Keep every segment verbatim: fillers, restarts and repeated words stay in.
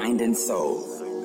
Grind and Soul.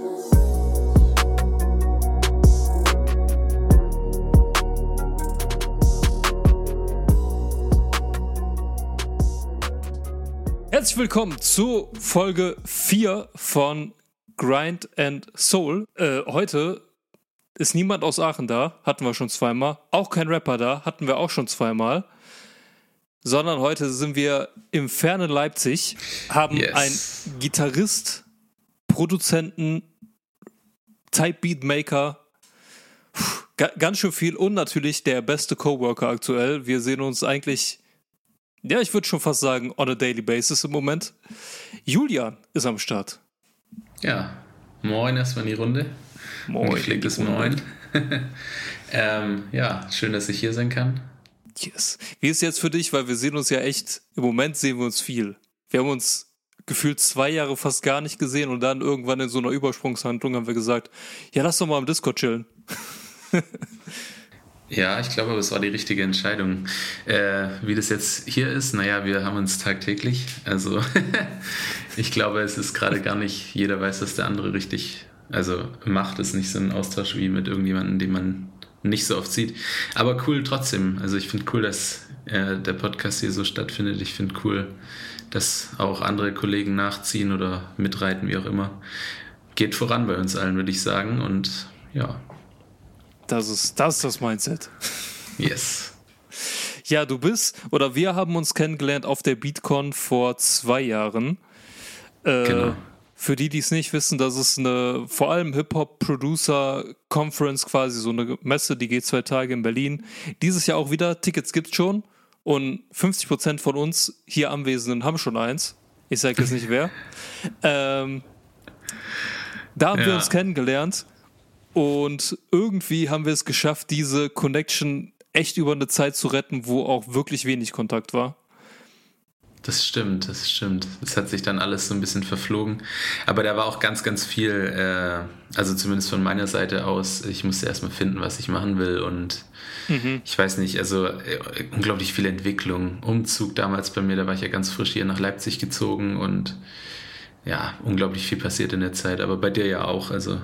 Herzlich willkommen zu Folge vier von Grind and Soul. Äh, heute ist niemand aus Aachen da, hatten wir schon zweimal. Auch kein Rapper da, hatten wir auch schon zweimal. Sondern heute sind wir im fernen Leipzig, haben yes. einen Gitarrist, Produzenten, Type-Beat-Maker, Puh, ganz schön viel und natürlich der beste Coworker aktuell. Wir sehen uns eigentlich, ja, ich würde schon fast sagen, on a daily basis im Moment. Julian ist am Start. Ja, moin erstmal in die Runde. Moin. Ein gepflegtes Moin. ähm, ja, schön, dass ich hier sein kann. Yes. Wie ist es jetzt für dich, weil wir sehen uns ja echt, im Moment sehen wir uns viel. Wir haben uns gefühlt zwei Jahre fast gar nicht gesehen und dann irgendwann in so einer Übersprungshandlung haben wir gesagt, ja, lass doch mal im Discord chillen. Ja, ich glaube, es war die richtige Entscheidung. Äh, wie das jetzt hier ist, naja, wir haben uns tagtäglich. Also ich glaube, es ist gerade gar nicht, jeder weiß, dass der andere richtig, also macht es nicht so ein Austausch wie mit irgendjemandem, den man nicht so oft sieht. Aber cool trotzdem. Also ich finde cool, dass äh, der Podcast hier so stattfindet. Ich finde cool, dass auch andere Kollegen nachziehen oder mitreiten, wie auch immer. Geht voran bei uns allen, würde ich sagen. Und ja. Das ist das, ist das Mindset. Yes. Ja, du bist, oder wir haben uns kennengelernt auf der BeatCon vor zwei Jahren. Äh, genau. Für die, die es nicht wissen, das ist eine vor allem Hip-Hop-Producer-Conference quasi, so eine Messe, die geht zwei Tage in Berlin. Dieses Jahr auch wieder, Tickets gibt's schon und fünfzig Prozent von uns hier Anwesenden haben schon eins. Ich sage jetzt nicht wer. ähm, da haben ja. wir uns kennengelernt und irgendwie haben wir es geschafft, diese Connection echt über eine Zeit zu retten, wo auch wirklich wenig Kontakt war. Das stimmt, das stimmt. Das hat sich dann alles so ein bisschen verflogen. Aber da war auch ganz, ganz viel, äh, also zumindest von meiner Seite aus, ich musste erstmal finden, was ich machen will und mhm. ich weiß nicht, also äh, unglaublich viel Entwicklung. Umzug damals bei mir, da war ich ja ganz frisch hier nach Leipzig gezogen und ja, unglaublich viel passiert in der Zeit, aber bei dir ja auch, also.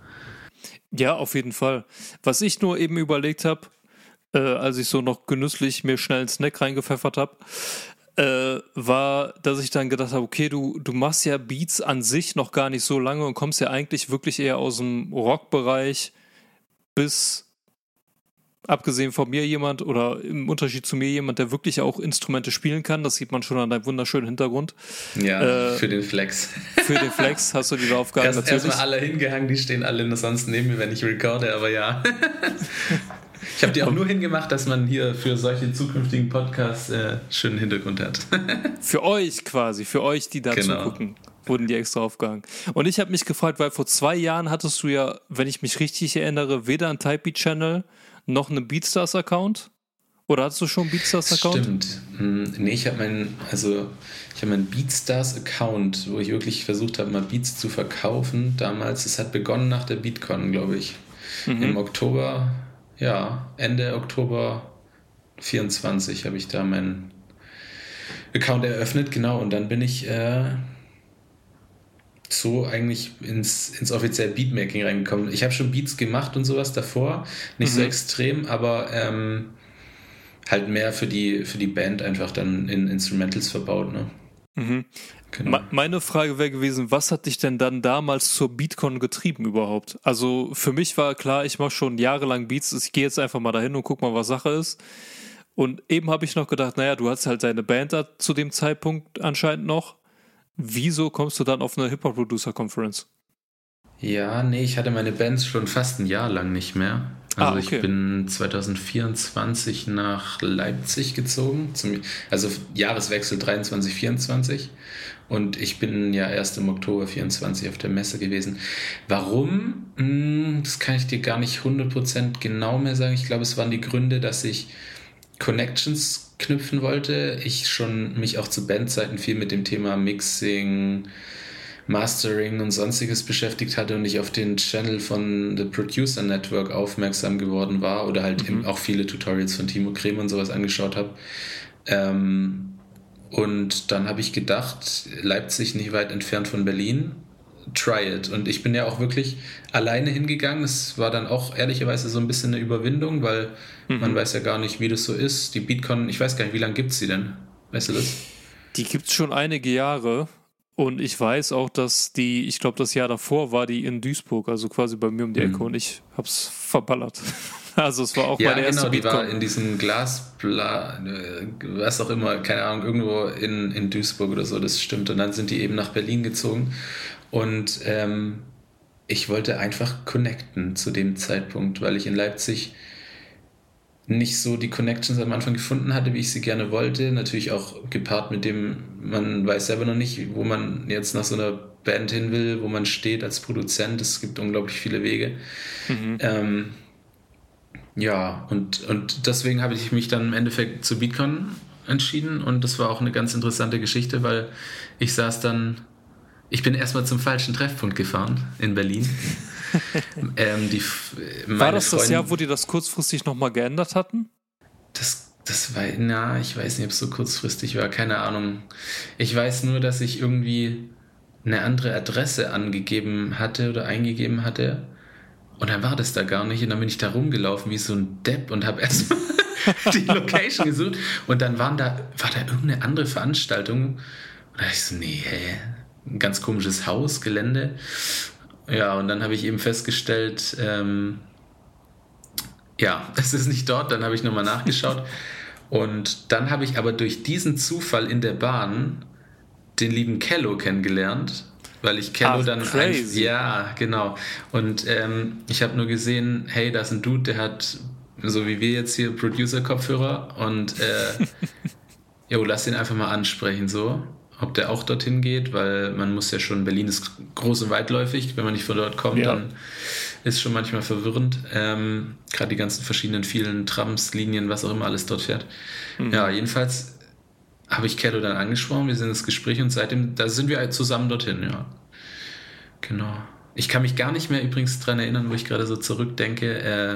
Ja, auf jeden Fall. Was ich nur eben überlegt habe, äh, als ich so noch genüsslich mir schnell einen Snack reingepfeffert habe, Äh, war, dass ich dann gedacht habe, okay, du, du machst ja Beats an sich noch gar nicht so lange und kommst ja eigentlich wirklich eher aus dem Rockbereich, bis abgesehen von mir jemand oder im Unterschied zu mir jemand, der wirklich auch Instrumente spielen kann. Das sieht man schon an deinem wunderschönen Hintergrund. Ja, äh, für den Flex. Für den Flex hast du diese Aufgabe Erst, natürlich. Erstmal alle hingehangen, die stehen alle sonst neben mir, wenn ich recorde, aber ja. Ich habe die auch nur hingemacht, dass man hier für solche zukünftigen Podcasts äh, schönen Hintergrund hat. Für euch quasi, für euch, die da genau. zugucken, wurden die extra aufgehangen. Und ich habe mich gefragt, weil vor zwei Jahren hattest du ja, wenn ich mich richtig erinnere, weder einen Typebeat-Channel noch einen Beatstars-Account. Oder hattest du schon einen Beatstars-Account? Stimmt. Nee, ich habe meinen, also ich habe meinen Beatstars-Account, wo ich wirklich versucht habe, mal Beats zu verkaufen. Damals, es hat begonnen nach der BeatCon, glaube ich. Mhm. Im Oktober. Ja, Ende Oktober vierundzwanzig habe ich da meinen Account eröffnet, genau, und dann bin ich äh, so eigentlich ins, ins offizielle Beatmaking reingekommen. Ich habe schon Beats gemacht und sowas davor, nicht mhm. so extrem, aber ähm, halt mehr für die, für die Band einfach dann in Instrumentals verbaut, ne? Mhm. Genau. Meine Frage wäre gewesen, was hat dich denn dann damals zur BeatCon getrieben überhaupt? Also für mich war klar, ich mache schon jahrelang Beats, ich gehe jetzt einfach mal dahin und guck mal, was Sache ist. Und eben habe ich noch gedacht, naja, du hast halt deine Band da zu dem Zeitpunkt anscheinend noch. Wieso kommst du dann auf eine Hip-Hop-Producer-Conference? Ja, nee, ich hatte meine Bands schon fast ein Jahr lang nicht mehr. Also ah, okay. Ich bin zwanzig vierundzwanzig nach Leipzig gezogen, zum, also Jahreswechsel dreiundzwanzig vierundzwanzig, und ich bin ja erst im Oktober vierundzwanzig auf der Messe gewesen. Warum? Hm, das kann ich dir gar nicht hundert Prozent genau mehr sagen. Ich glaube, es waren die Gründe, dass ich Connections knüpfen wollte. Ich schon mich auch zu Bandzeiten viel mit dem Thema Mixing, Mastering und sonstiges beschäftigt hatte und ich auf den Channel von The Producer Network aufmerksam geworden war oder halt mhm. eben auch viele Tutorials von Timo Krämer und sowas angeschaut habe. Ähm, und dann habe ich gedacht, Leipzig nicht weit entfernt von Berlin, try it. Und ich bin ja auch wirklich alleine hingegangen. Es war dann auch ehrlicherweise so ein bisschen eine Überwindung, weil mhm. man weiß ja gar nicht, wie das so ist. Die BeatCon, ich weiß gar nicht, wie lange gibt es sie denn? Weißt du das? Die gibt es schon einige Jahre. Und ich weiß auch, dass die, ich glaube, das Jahr davor war die in Duisburg, also quasi bei mir um die Ecke, mhm. und ich hab's verballert. Also es war auch ja, meine erste genau, die BeatCon. war in diesem Glaspla, was auch immer, keine Ahnung, irgendwo in, in Duisburg oder so, das stimmt. Und dann sind die eben nach Berlin gezogen. Und ähm, ich wollte einfach connecten zu dem Zeitpunkt, weil ich in Leipzig nicht so die Connections am Anfang gefunden hatte, wie ich sie gerne wollte. Natürlich auch gepaart mit dem, man weiß selber noch nicht, wo man jetzt nach so einer Band hin will, wo man steht als Produzent. Es gibt unglaublich viele Wege. Mhm. Ähm, ja, und, und deswegen habe ich mich dann im Endeffekt zu BeatCon entschieden und das war auch eine ganz interessante Geschichte, weil ich saß dann, ich bin erstmal zum falschen Treffpunkt gefahren in Berlin. ähm, die, war das Freundin, das Jahr, wo die das kurzfristig nochmal geändert hatten? Das, das war, na, ich weiß nicht, ob es so kurzfristig war, keine Ahnung. Ich weiß nur, dass ich irgendwie eine andere Adresse angegeben hatte oder eingegeben hatte und dann war das da gar nicht und dann bin ich da rumgelaufen wie so ein Depp und habe erstmal die Location gesucht und dann waren da, war da irgendeine andere Veranstaltung und da dachte ich so, nee, hä, ein ganz komisches Haus, Gelände. Ja, und dann habe ich eben festgestellt, ähm, ja, es ist nicht dort, dann habe ich nochmal nachgeschaut und dann habe ich aber durch diesen Zufall in der Bahn den lieben Kello kennengelernt, weil ich Kello Ach, dann... crazy. Ein, ja, genau. Und ähm, ich habe nur gesehen, hey, da ist ein Dude, der hat, so wie wir jetzt hier, Producer-Kopfhörer und äh, jo, lass den einfach mal ansprechen, so. Ob der auch dorthin geht, weil man muss ja schon, Berlin ist groß und weitläufig, wenn man nicht von dort kommt, ja. Dann ist schon manchmal verwirrend. Ähm, gerade die ganzen verschiedenen vielen Trams, Linien, was auch immer alles dort fährt. Mhm. Ja, jedenfalls habe ich Kello dann angesprochen, wir sind ins Gespräch und seitdem, da sind wir halt zusammen dorthin, ja. Genau. Ich kann mich gar nicht mehr übrigens dran erinnern, wo ich gerade so zurückdenke, äh,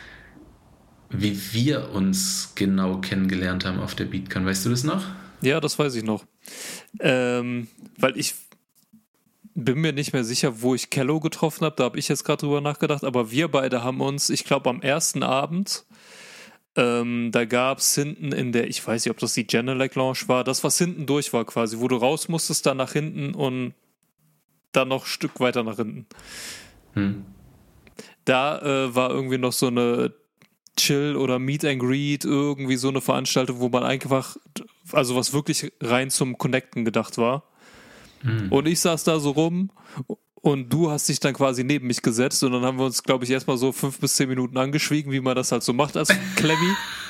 wie wir uns genau kennengelernt haben auf der BeatCon. Weißt du das noch? Ja, das weiß ich noch. Ähm, weil ich bin mir nicht mehr sicher, wo ich Kello getroffen habe, da habe ich jetzt gerade drüber nachgedacht, aber wir beide haben uns, ich glaube am ersten Abend, ähm, da gab es hinten in der, ich weiß nicht, ob das die Genelec Lounge war, das was hinten durch war quasi, wo du raus musstest, dann nach hinten und dann noch ein Stück weiter nach hinten. Hm. Da äh, war irgendwie noch so eine Chill oder Meet and Greet, irgendwie so eine Veranstaltung, wo man einfach, also was wirklich rein zum Connecten gedacht war. Mhm. Und ich saß da so rum und du hast dich dann quasi neben mich gesetzt und dann haben wir uns, glaube ich, erstmal so fünf bis zehn Minuten angeschwiegen, wie man das halt so macht als Clemmy.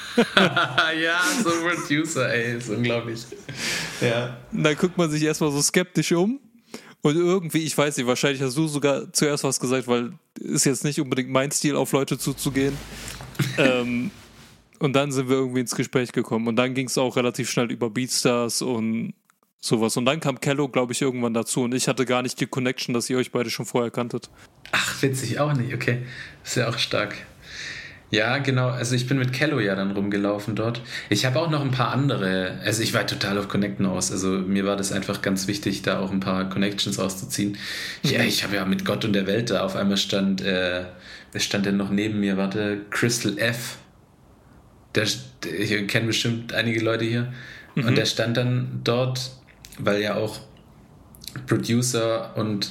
Ja, so ein Producer, ey, ist unglaublich. Ja. Und dann guckt man sich erstmal so skeptisch um und irgendwie, ich weiß nicht, wahrscheinlich hast du sogar zuerst was gesagt, weil ist jetzt nicht unbedingt mein Stil, auf Leute zuzugehen. ähm, und dann sind wir irgendwie ins Gespräch gekommen und dann ging es auch relativ schnell über Beatstars und sowas und dann kam Kello, glaube ich, irgendwann dazu und ich hatte gar nicht die Connection, dass ihr euch beide schon vorher kanntet. Ach, witzig, auch nicht, okay, ist ja auch stark. Ja, genau, also ich bin mit Kello ja dann rumgelaufen dort. Ich habe auch noch ein paar andere, also ich war total auf Connecten aus, also mir war das einfach ganz wichtig, da auch ein paar Connections auszuziehen. Ja, ich habe ja mit Gott und der Welt da, auf einmal stand, äh, wer stand denn noch neben mir, warte, Crystal F, der, ich kenne bestimmt einige Leute hier, mhm. Und der stand dann dort, weil ja auch Producer und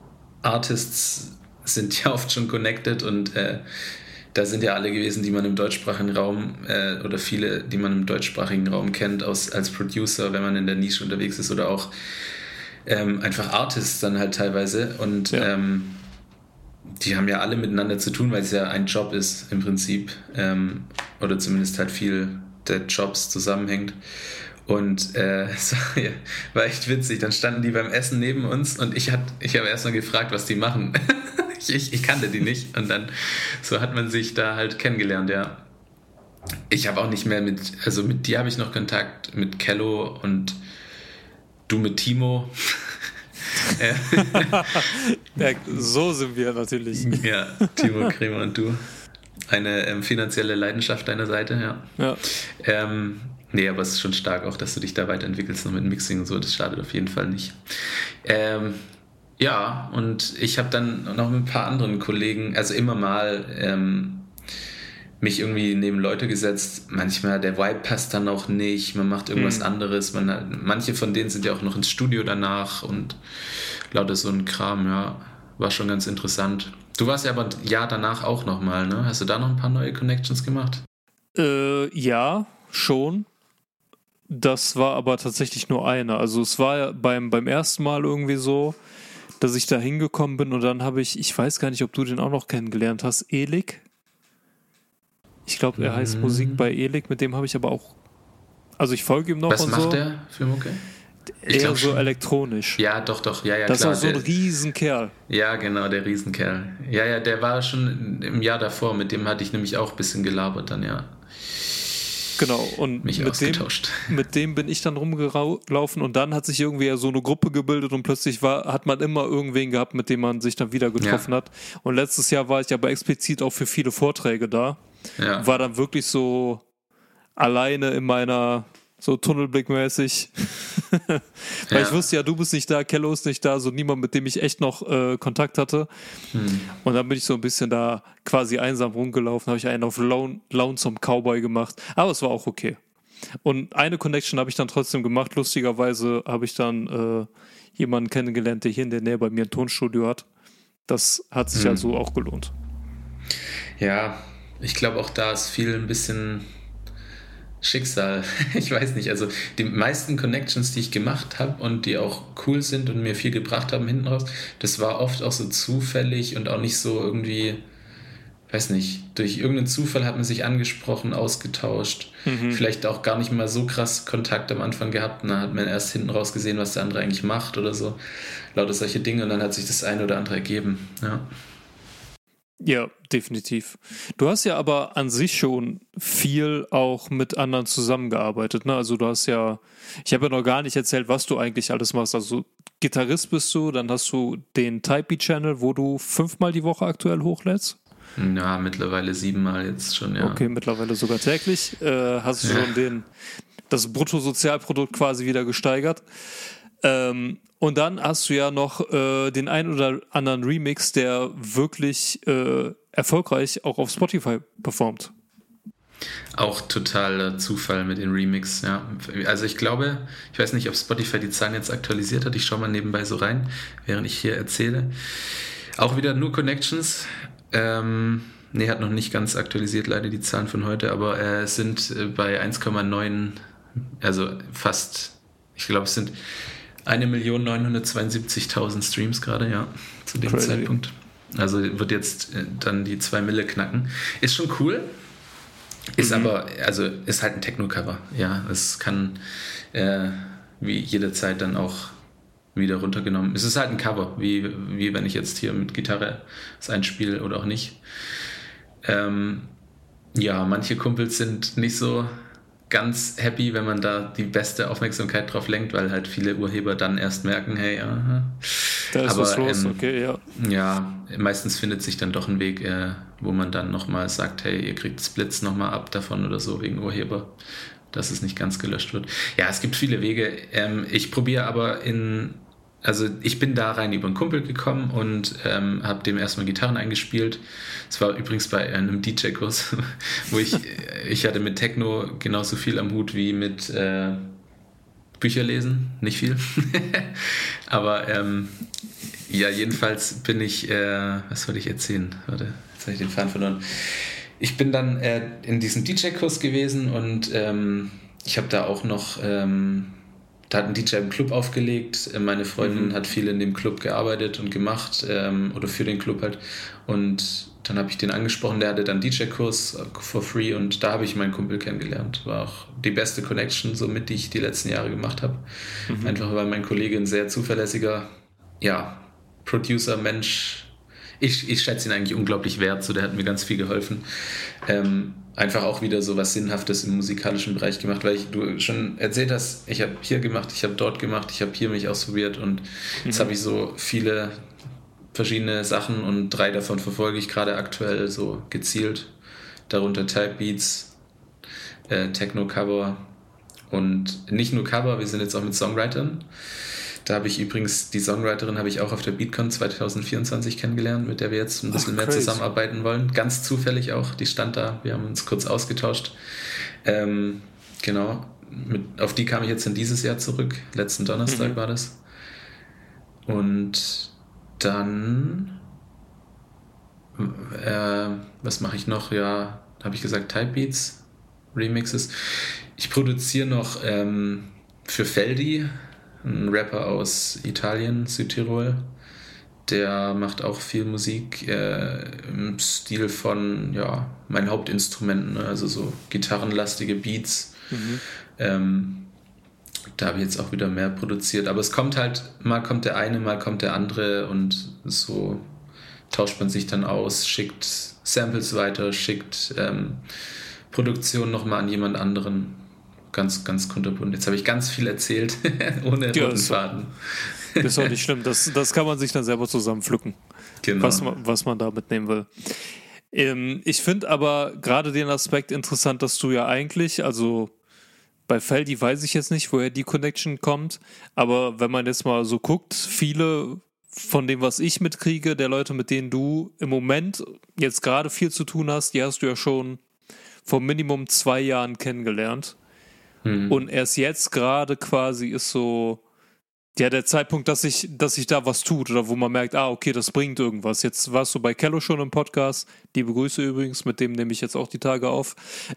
Artists sind ja oft schon connected und äh, da sind ja alle gewesen, die man im deutschsprachigen Raum äh, oder viele, die man im deutschsprachigen Raum kennt aus, als Producer, wenn man in der Nische unterwegs ist oder auch ähm, einfach Artists dann halt teilweise und ja. ähm, die haben ja alle miteinander zu tun, weil es ja ein Job ist im Prinzip ähm, oder zumindest halt viel der Jobs zusammenhängt und äh, so, ja, war echt witzig, dann standen die beim Essen neben uns und ich, hat, ich habe erstmal gefragt, was die machen. Ich, ich kannte die nicht und dann so hat man sich da halt kennengelernt, ja. Ich habe auch nicht mehr mit, also mit dir habe ich noch Kontakt, mit Kello und du mit Timo. Ja, so sind wir natürlich. Ja, Timo Kremer und du. Eine ähm, finanzielle Leidenschaft deiner Seite, ja. Ja. Ähm, nee, aber es ist schon stark auch, dass du dich da weiterentwickelst noch mit Mixing und so, das schadet auf jeden Fall nicht. Ähm, Ja, und ich habe dann noch mit ein paar anderen Kollegen, also immer mal ähm, mich irgendwie neben Leute gesetzt. Manchmal der Vibe passt dann auch nicht, man macht irgendwas mhm. anderes. Man hat, manche von denen sind ja auch noch ins Studio danach und lauter so ein Kram, ja, war schon ganz interessant. Du warst ja aber ein Jahr danach auch nochmal, ne? Hast du da noch ein paar neue Connections gemacht? Äh, ja, schon. Das war aber tatsächlich nur eine. Also es war beim, beim ersten Mal irgendwie so, dass ich da hingekommen bin und dann habe ich, ich weiß gar nicht, ob du den auch noch kennengelernt hast, Elik. Ich glaube, er heißt mhm. Musik bei Elik, mit dem habe ich aber auch, also ich folge ihm noch Was und so. Was so. macht der für Mucke? Eher so elektronisch. Ja, doch, doch, ja, ja, das klar. Das ist auch so ein der, Riesenkerl. Ja, genau, der Riesenkerl. Ja, ja, der war schon im Jahr davor, mit dem hatte ich nämlich auch ein bisschen gelabert dann, ja. Genau, und Mich mit, dem, mit dem bin ich dann rumgelaufen und dann hat sich irgendwie ja so eine Gruppe gebildet und plötzlich war, hat man immer irgendwen gehabt, mit dem man sich dann wieder getroffen ja. hat. Und letztes Jahr war ich aber explizit auch für viele Vorträge da. Ja. War dann wirklich so alleine in meiner, so tunnelblickmäßig. Weil ja. ich wusste ja, du bist nicht da, Kello ist nicht da, so niemand, mit dem ich echt noch äh, Kontakt hatte. Hm. Und dann bin ich so ein bisschen da quasi einsam rumgelaufen, habe ich einen auf Lone, Lonesome Cowboy gemacht. Aber es war auch okay. Und eine Connection habe ich dann trotzdem gemacht. Lustigerweise habe ich dann äh, jemanden kennengelernt, der hier in der Nähe bei mir ein Tonstudio hat. Das hat sich hm. also auch gelohnt. Ja, ich glaube auch da ist viel ein bisschen Schicksal. Ich weiß nicht, also die meisten Connections, die ich gemacht habe und die auch cool sind und mir viel gebracht haben hinten raus, das war oft auch so zufällig und auch nicht so irgendwie, weiß nicht, durch irgendeinen Zufall hat man sich angesprochen, ausgetauscht, mhm. vielleicht auch gar nicht mal so krass Kontakt am Anfang gehabt und dann hat man erst hinten raus gesehen, was der andere eigentlich macht oder so, lauter solche Dinge und dann hat sich das eine oder andere ergeben, ja. Ja, definitiv. Du hast ja aber an sich schon viel auch mit anderen zusammengearbeitet, ne? Also du hast ja, ich habe ja noch gar nicht erzählt, was du eigentlich alles machst. Also Gitarrist bist du, dann hast du den Typey-Channel, wo du fünfmal die Woche aktuell hochlädst. Ja, mittlerweile siebenmal jetzt schon, ja. Okay, mittlerweile sogar täglich. Äh, hast du ja. schon den, das Bruttosozialprodukt quasi wieder gesteigert. Ähm, und dann hast du ja noch äh, den ein oder anderen Remix, der wirklich äh, erfolgreich auch auf Spotify performt. Auch totaler Zufall mit den Remix, ja. Also ich glaube, ich weiß nicht, ob Spotify die Zahlen jetzt aktualisiert hat. Ich schaue mal nebenbei so rein, während ich hier erzähle. Auch wieder nur Connections. Ähm, nee, hat noch nicht ganz aktualisiert, leider die Zahlen von heute, aber äh, es sind äh, bei eins Komma neun, also fast, ich glaube, es sind eine Million neunhundertzweiundsiebzigtausend Streams gerade, ja, zu dem Crazy. Zeitpunkt. Also wird jetzt dann die zwei Mille knacken. Ist schon cool. Ist mhm. aber, also ist halt ein Techno-Cover. Ja, es kann äh, wie jederzeit dann auch wieder runtergenommen. Es ist halt ein Cover, wie, wie wenn ich jetzt hier mit Gitarre es einspiele oder auch nicht. Ähm, ja, manche Kumpels sind nicht so ganz happy, wenn man da die beste Aufmerksamkeit drauf lenkt, weil halt viele Urheber dann erst merken, hey, aha. Da ist aber, was los, ähm, okay, ja. Ja, meistens findet sich dann doch ein Weg, äh, wo man dann nochmal sagt, hey, ihr kriegt Splits nochmal ab davon oder so, wegen Urheber, dass es nicht ganz gelöscht wird. Ja, es gibt viele Wege. Ähm, ich probiere aber in Also ich bin da rein über einen Kumpel gekommen und ähm, habe dem erstmal Gitarren eingespielt. Es war übrigens bei einem D J-Kurs, wo ich, ich hatte mit Techno genauso viel am Hut wie mit äh, Bücher lesen, nicht viel. Aber ähm, ja, jedenfalls bin ich, äh, was wollte ich erzählen? Warte, jetzt habe ich den Faden verloren. Ich bin dann äh, in diesem D J-Kurs gewesen und ähm, ich habe da auch noch... Ähm, Da hat ein D J im Club aufgelegt. Meine Freundin mhm. hat viel in dem Club gearbeitet und gemacht ähm, oder für den Club halt. Und dann habe ich den angesprochen, der hatte dann D J-Kurs for free und da habe ich meinen Kumpel kennengelernt. War auch die beste Connection, so mit die ich die letzten Jahre gemacht habe. Mhm. Einfach weil mein Kollege ein sehr zuverlässiger ja, Producer, Mensch, ich, ich schätze ihn eigentlich unglaublich wert, so der hat mir ganz viel geholfen. Ähm, einfach auch wieder so was Sinnhaftes im musikalischen Bereich gemacht, weil ich, du schon erzählt hast, ich habe hier gemacht, ich habe dort gemacht, ich habe hier mich ausprobiert und mhm. jetzt habe ich so viele verschiedene Sachen und drei davon verfolge ich gerade aktuell so gezielt, darunter Type Beats, äh, Techno-Cover und nicht nur Cover, wir sind jetzt auch mit Songwritern Da habe ich übrigens, die Songwriterin habe ich auch auf der Beatcon zwanzig vierundzwanzig kennengelernt, mit der wir jetzt ein bisschen Ach, mehr zusammenarbeiten wollen. Ganz zufällig auch, die stand da, wir haben uns kurz ausgetauscht. Ähm, genau, mit, auf die kam ich jetzt in dieses Jahr zurück, letzten Donnerstag mhm. war das. Und dann, äh, was mache ich noch? Ja, habe ich gesagt, Type Beats, Remixes. Ich produziere noch ähm, für Feldi, ein Rapper aus Italien, Südtirol. Der macht auch viel Musik äh, im Stil von ja, meinen Hauptinstrumenten, ne? Also so gitarrenlastige Beats. Mhm. Ähm, da habe ich jetzt auch wieder mehr produziert. Aber es kommt halt, mal kommt der eine, mal kommt der andere und so tauscht man sich dann aus, schickt Samples weiter, schickt ähm, Produktion nochmal an jemand anderen. Ganz, ganz kunterbunt. Jetzt habe ich ganz viel erzählt, ohne ja, roten Faden. Das ist auch nicht schlimm. Das, das kann man sich dann selber zusammenpflücken, genau. was, man, was man da mitnehmen will. Ähm, ich finde aber gerade den Aspekt interessant, dass du ja eigentlich, also bei Feldi weiß ich jetzt nicht, woher die Connection kommt, aber wenn man jetzt mal so guckt, viele von dem, was ich mitkriege, der Leute, mit denen du im Moment jetzt gerade viel zu tun hast, die hast du ja schon vor Minimum zwei Jahren kennengelernt. Mhm. Und erst jetzt gerade quasi ist so ja der Zeitpunkt, dass sich dass sich da was tut oder wo man merkt, ah, okay, das bringt irgendwas. Jetzt warst du bei Kello schon im Podcast, die Begrüße übrigens, mit dem nehme ich jetzt auch die Tage auf.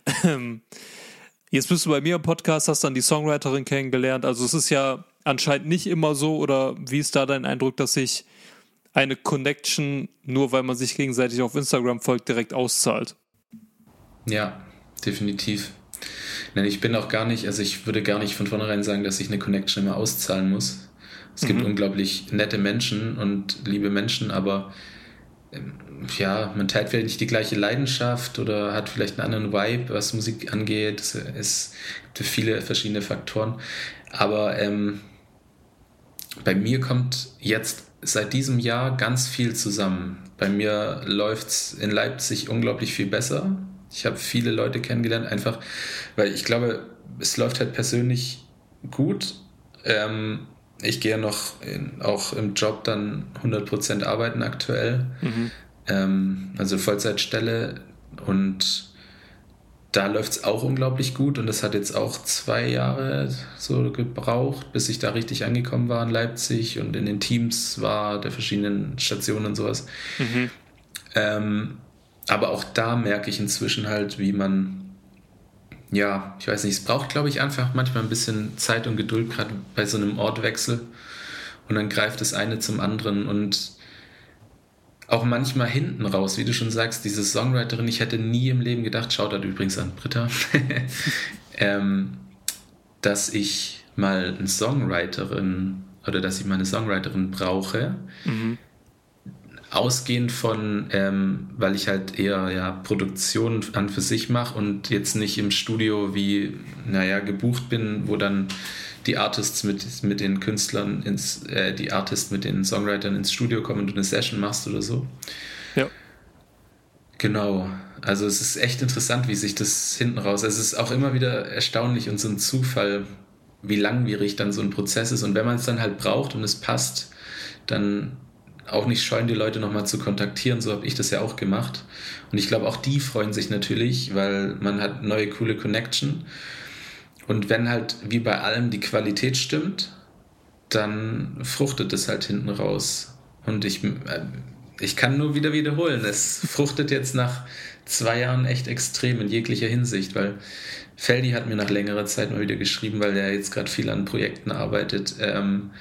Jetzt bist du bei mir im Podcast, hast dann die Songwriterin kennengelernt. Also es ist ja anscheinend nicht immer so, oder wie ist da dein Eindruck, dass sich eine Connection, nur weil man sich gegenseitig auf Instagram folgt, direkt auszahlt? Ja, definitiv. Nein, ich bin auch gar nicht, also ich würde gar nicht von vornherein sagen, dass ich eine Connection immer auszahlen muss. Es mhm. gibt unglaublich nette Menschen und liebe Menschen, aber ähm, ja, man teilt vielleicht nicht die gleiche Leidenschaft oder hat vielleicht einen anderen Vibe, was Musik angeht. Es, es gibt viele verschiedene Faktoren. Aber ähm, bei mir kommt jetzt seit diesem Jahr ganz viel zusammen. Bei mir läuft es in Leipzig unglaublich viel besser. Ich habe viele Leute kennengelernt, einfach, weil ich glaube, es läuft halt persönlich gut. Ähm, ich gehe noch in, auch im Job dann hundert Prozent arbeiten aktuell, mhm. ähm, also Vollzeitstelle, und da läuft es auch unglaublich gut, und das hat jetzt auch zwei Jahre so gebraucht, bis ich da richtig angekommen war in Leipzig und in den Teams war, der verschiedenen Stationen und sowas. Mhm. Ähm, Aber auch da merke ich inzwischen halt, wie man, ja, ich weiß nicht, es braucht, glaube ich, einfach manchmal ein bisschen Zeit und Geduld, gerade bei so einem Ortwechsel. Und dann greift das eine zum anderen. Und auch manchmal hinten raus, wie du schon sagst, diese Songwriterin, ich hätte nie im Leben gedacht, schaut halt übrigens an Britta, ähm, dass ich mal eine Songwriterin oder dass ich mal eine Songwriterin brauche. Mhm. Ausgehend von, ähm, weil ich halt eher ja, Produktion an für sich mache und jetzt nicht im Studio wie, naja, gebucht bin, wo dann die Artists mit, mit den Künstlern, ins, äh, die Artists mit den Songwritern ins Studio kommen und du eine Session machst oder so. Ja. Genau. Also es ist echt interessant, wie sich das hinten raus, also es ist auch immer wieder erstaunlich und so ein Zufall, wie langwierig dann so ein Prozess ist, und wenn man es dann halt braucht und es passt, dann auch nicht scheuen, die Leute nochmal zu kontaktieren. So habe ich das ja auch gemacht. Und ich glaube, auch die freuen sich natürlich, weil man hat neue, coole Connection. Und wenn halt, wie bei allem, die Qualität stimmt, dann fruchtet es halt hinten raus. Und ich, ich kann nur wieder wiederholen, es fruchtet jetzt nach zwei Jahren echt extrem in jeglicher Hinsicht, weil Feldi hat mir nach längerer Zeit mal wieder geschrieben, weil er jetzt gerade viel an Projekten arbeitet. Ähm,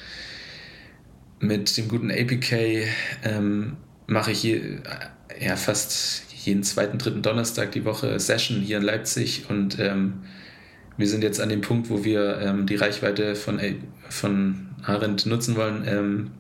Mit dem guten A P K ähm, mache ich je, ja, fast jeden zweiten, dritten Donnerstag die Woche Session hier in Leipzig, und ähm, wir sind jetzt an dem Punkt, wo wir ähm, die Reichweite von, von Arendt nutzen wollen, ähm,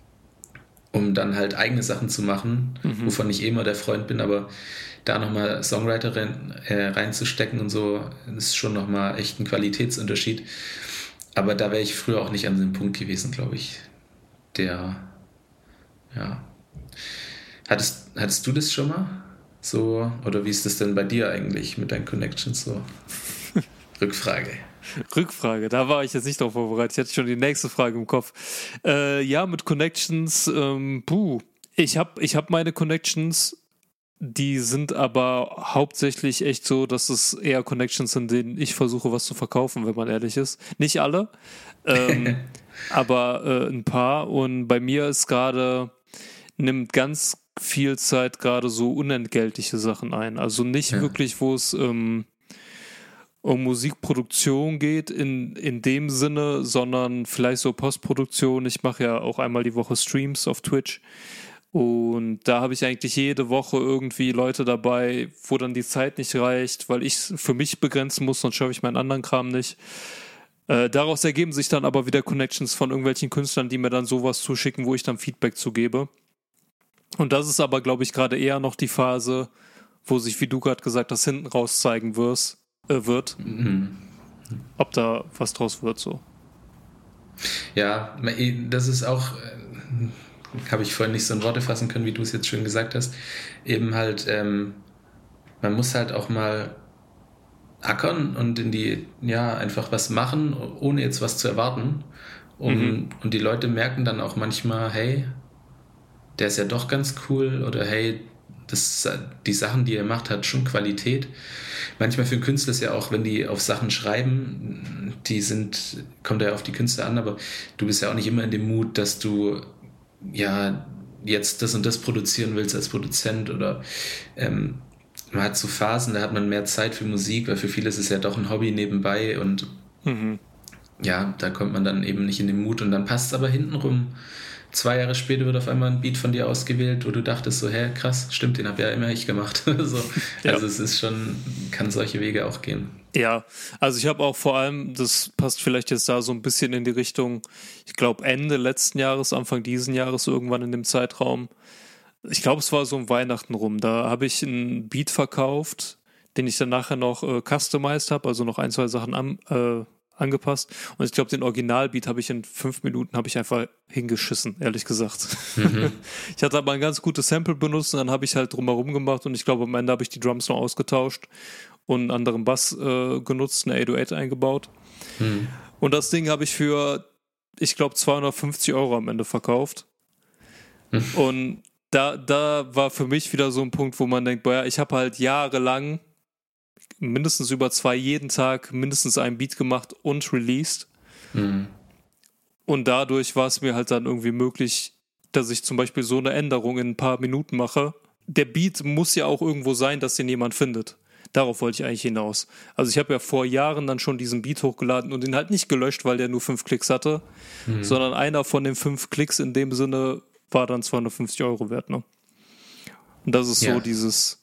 um dann halt eigene Sachen zu machen, mhm. wovon ich eh immer der Freund bin, aber da nochmal Songwriter rein, äh, reinzustecken und so, ist schon nochmal echt ein Qualitätsunterschied. Aber da wäre ich früher auch nicht an dem Punkt gewesen, glaube ich. Der, ja. Hattest, hattest du das schon mal? So, oder wie ist das denn bei dir eigentlich mit deinen Connections so? Rückfrage. Rückfrage, da war ich jetzt nicht drauf vorbereitet. Ich hatte schon die nächste Frage im Kopf. Äh, ja, mit Connections, ähm, puh. Ich habe ich hab meine Connections, die sind aber hauptsächlich echt so, dass es eher Connections sind, denen ich versuche, was zu verkaufen, wenn man ehrlich ist. Nicht alle, ähm, aber äh, ein paar. Und bei mir ist gerade, nimmt ganz viel Zeit gerade so unentgeltliche Sachen ein. Also nicht ja. wirklich, wo es ähm, um Musikproduktion geht in, in dem Sinne, sondern vielleicht so Postproduktion. Ich mache ja auch einmal die Woche Streams auf Twitch und da habe ich eigentlich jede Woche irgendwie Leute dabei, wo dann die Zeit nicht reicht, weil ich es für mich begrenzen muss, sonst schaffe ich meinen anderen Kram nicht. Äh, daraus ergeben sich dann aber wieder Connections von irgendwelchen Künstlern, die mir dann sowas zuschicken, wo ich dann Feedback zugebe. Und das ist aber, glaube ich, gerade eher noch die Phase, wo sich, wie du gerade gesagt hast, hinten raus zeigen wirst, äh, wird. Mhm. Ob da was draus wird, so. Ja, das ist auch, äh, habe ich vorhin nicht so in Worte fassen können, wie du es jetzt schön gesagt hast. Eben halt, ähm, man muss halt auch mal ackern und in die, ja, einfach was machen, ohne jetzt was zu erwarten. Um, mhm. Und die Leute merken dann auch manchmal, hey, der ist ja doch ganz cool oder hey, das, die Sachen, die er macht, hat schon Qualität. Manchmal für einen Künstler ist ja auch, wenn die auf Sachen schreiben, die sind, kommt ja auf die Künstler an, aber du bist ja auch nicht immer in dem Mut, dass du ja jetzt das und das produzieren willst als Produzent oder ähm, man hat so Phasen, da hat man mehr Zeit für Musik, weil für viele ist es ja doch ein Hobby nebenbei und mhm. ja, da kommt man dann eben nicht in den Mut und dann passt es aber hintenrum. Zwei Jahre später wird auf einmal ein Beat von dir ausgewählt, wo du dachtest so, hä, krass, stimmt, den habe ja immer ich gemacht. so. Ja. Also es ist schon, kann solche Wege auch gehen. Ja, also ich habe auch vor allem, das passt vielleicht jetzt da so ein bisschen in die Richtung, ich glaube Ende letzten Jahres, Anfang diesen Jahres, irgendwann in dem Zeitraum, ich glaube es war so um Weihnachten rum, da habe ich einen Beat verkauft, den ich dann nachher noch äh, customized habe, also noch ein, zwei Sachen am, äh, angepasst und ich glaube, den Originalbeat habe ich in fünf Minuten habe ich einfach hingeschissen, ehrlich gesagt. Mhm. Ich hatte aber ein ganz gutes Sample benutzt und dann habe ich halt drumherum gemacht und ich glaube, am Ende habe ich die Drums noch ausgetauscht und einen anderen Bass äh, genutzt, eine acht null acht eingebaut. Mhm. Und das Ding habe ich für, ich glaube, zweihundertfünfzig Euro am Ende verkauft. Mhm. Und da, da war für mich wieder so ein Punkt, wo man denkt, boah, ja, ich habe halt jahrelang mindestens über zwei jeden Tag mindestens einen Beat gemacht und released. Mhm. Und dadurch war es mir halt dann irgendwie möglich, dass ich zum Beispiel so eine Änderung in ein paar Minuten mache. Der Beat muss ja auch irgendwo sein, dass den jemand findet. Darauf wollte ich eigentlich hinaus. Also ich habe ja vor Jahren dann schon diesen Beat hochgeladen und den halt nicht gelöscht, weil der nur fünf Klicks hatte, mhm. sondern einer von den fünf Klicks in dem Sinne war dann zweihundertfünfzig Euro wert. Ne? Und das ist ja so dieses,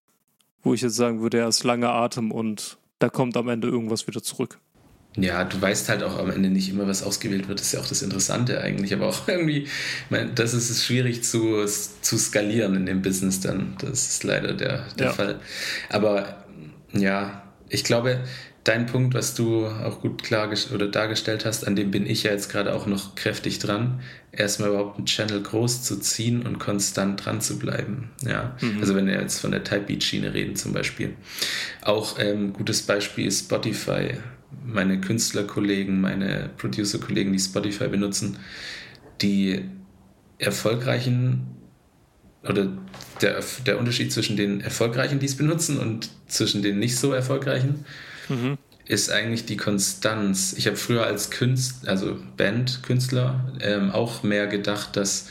wo ich jetzt sagen würde, er ist langer Atem und da kommt am Ende irgendwas wieder zurück. Ja, du weißt halt auch am Ende nicht immer, was ausgewählt wird. Das ist ja auch das Interessante eigentlich. Aber auch irgendwie, ich meine, das ist es schwierig zu, zu skalieren in dem Business dann. Das ist leider der, der ja. Fall. Aber ja, ich glaube, dein Punkt, was du auch gut klar oder dargestellt hast, an dem bin ich ja jetzt gerade auch noch kräftig dran, erstmal überhaupt einen Channel groß zu ziehen und konstant dran zu bleiben. Ja, mhm. Also wenn wir jetzt von der Typebeat-Schiene reden zum Beispiel. Auch ein ähm, gutes Beispiel ist Spotify. Meine Künstlerkollegen, meine Producer-Kollegen, die Spotify benutzen, die erfolgreichen oder der, der Unterschied zwischen den erfolgreichen, die es benutzen und zwischen den nicht so erfolgreichen, mhm. ist eigentlich die Konstanz. Ich habe früher als Künstler, also Band-Künstler, ähm, auch mehr gedacht, dass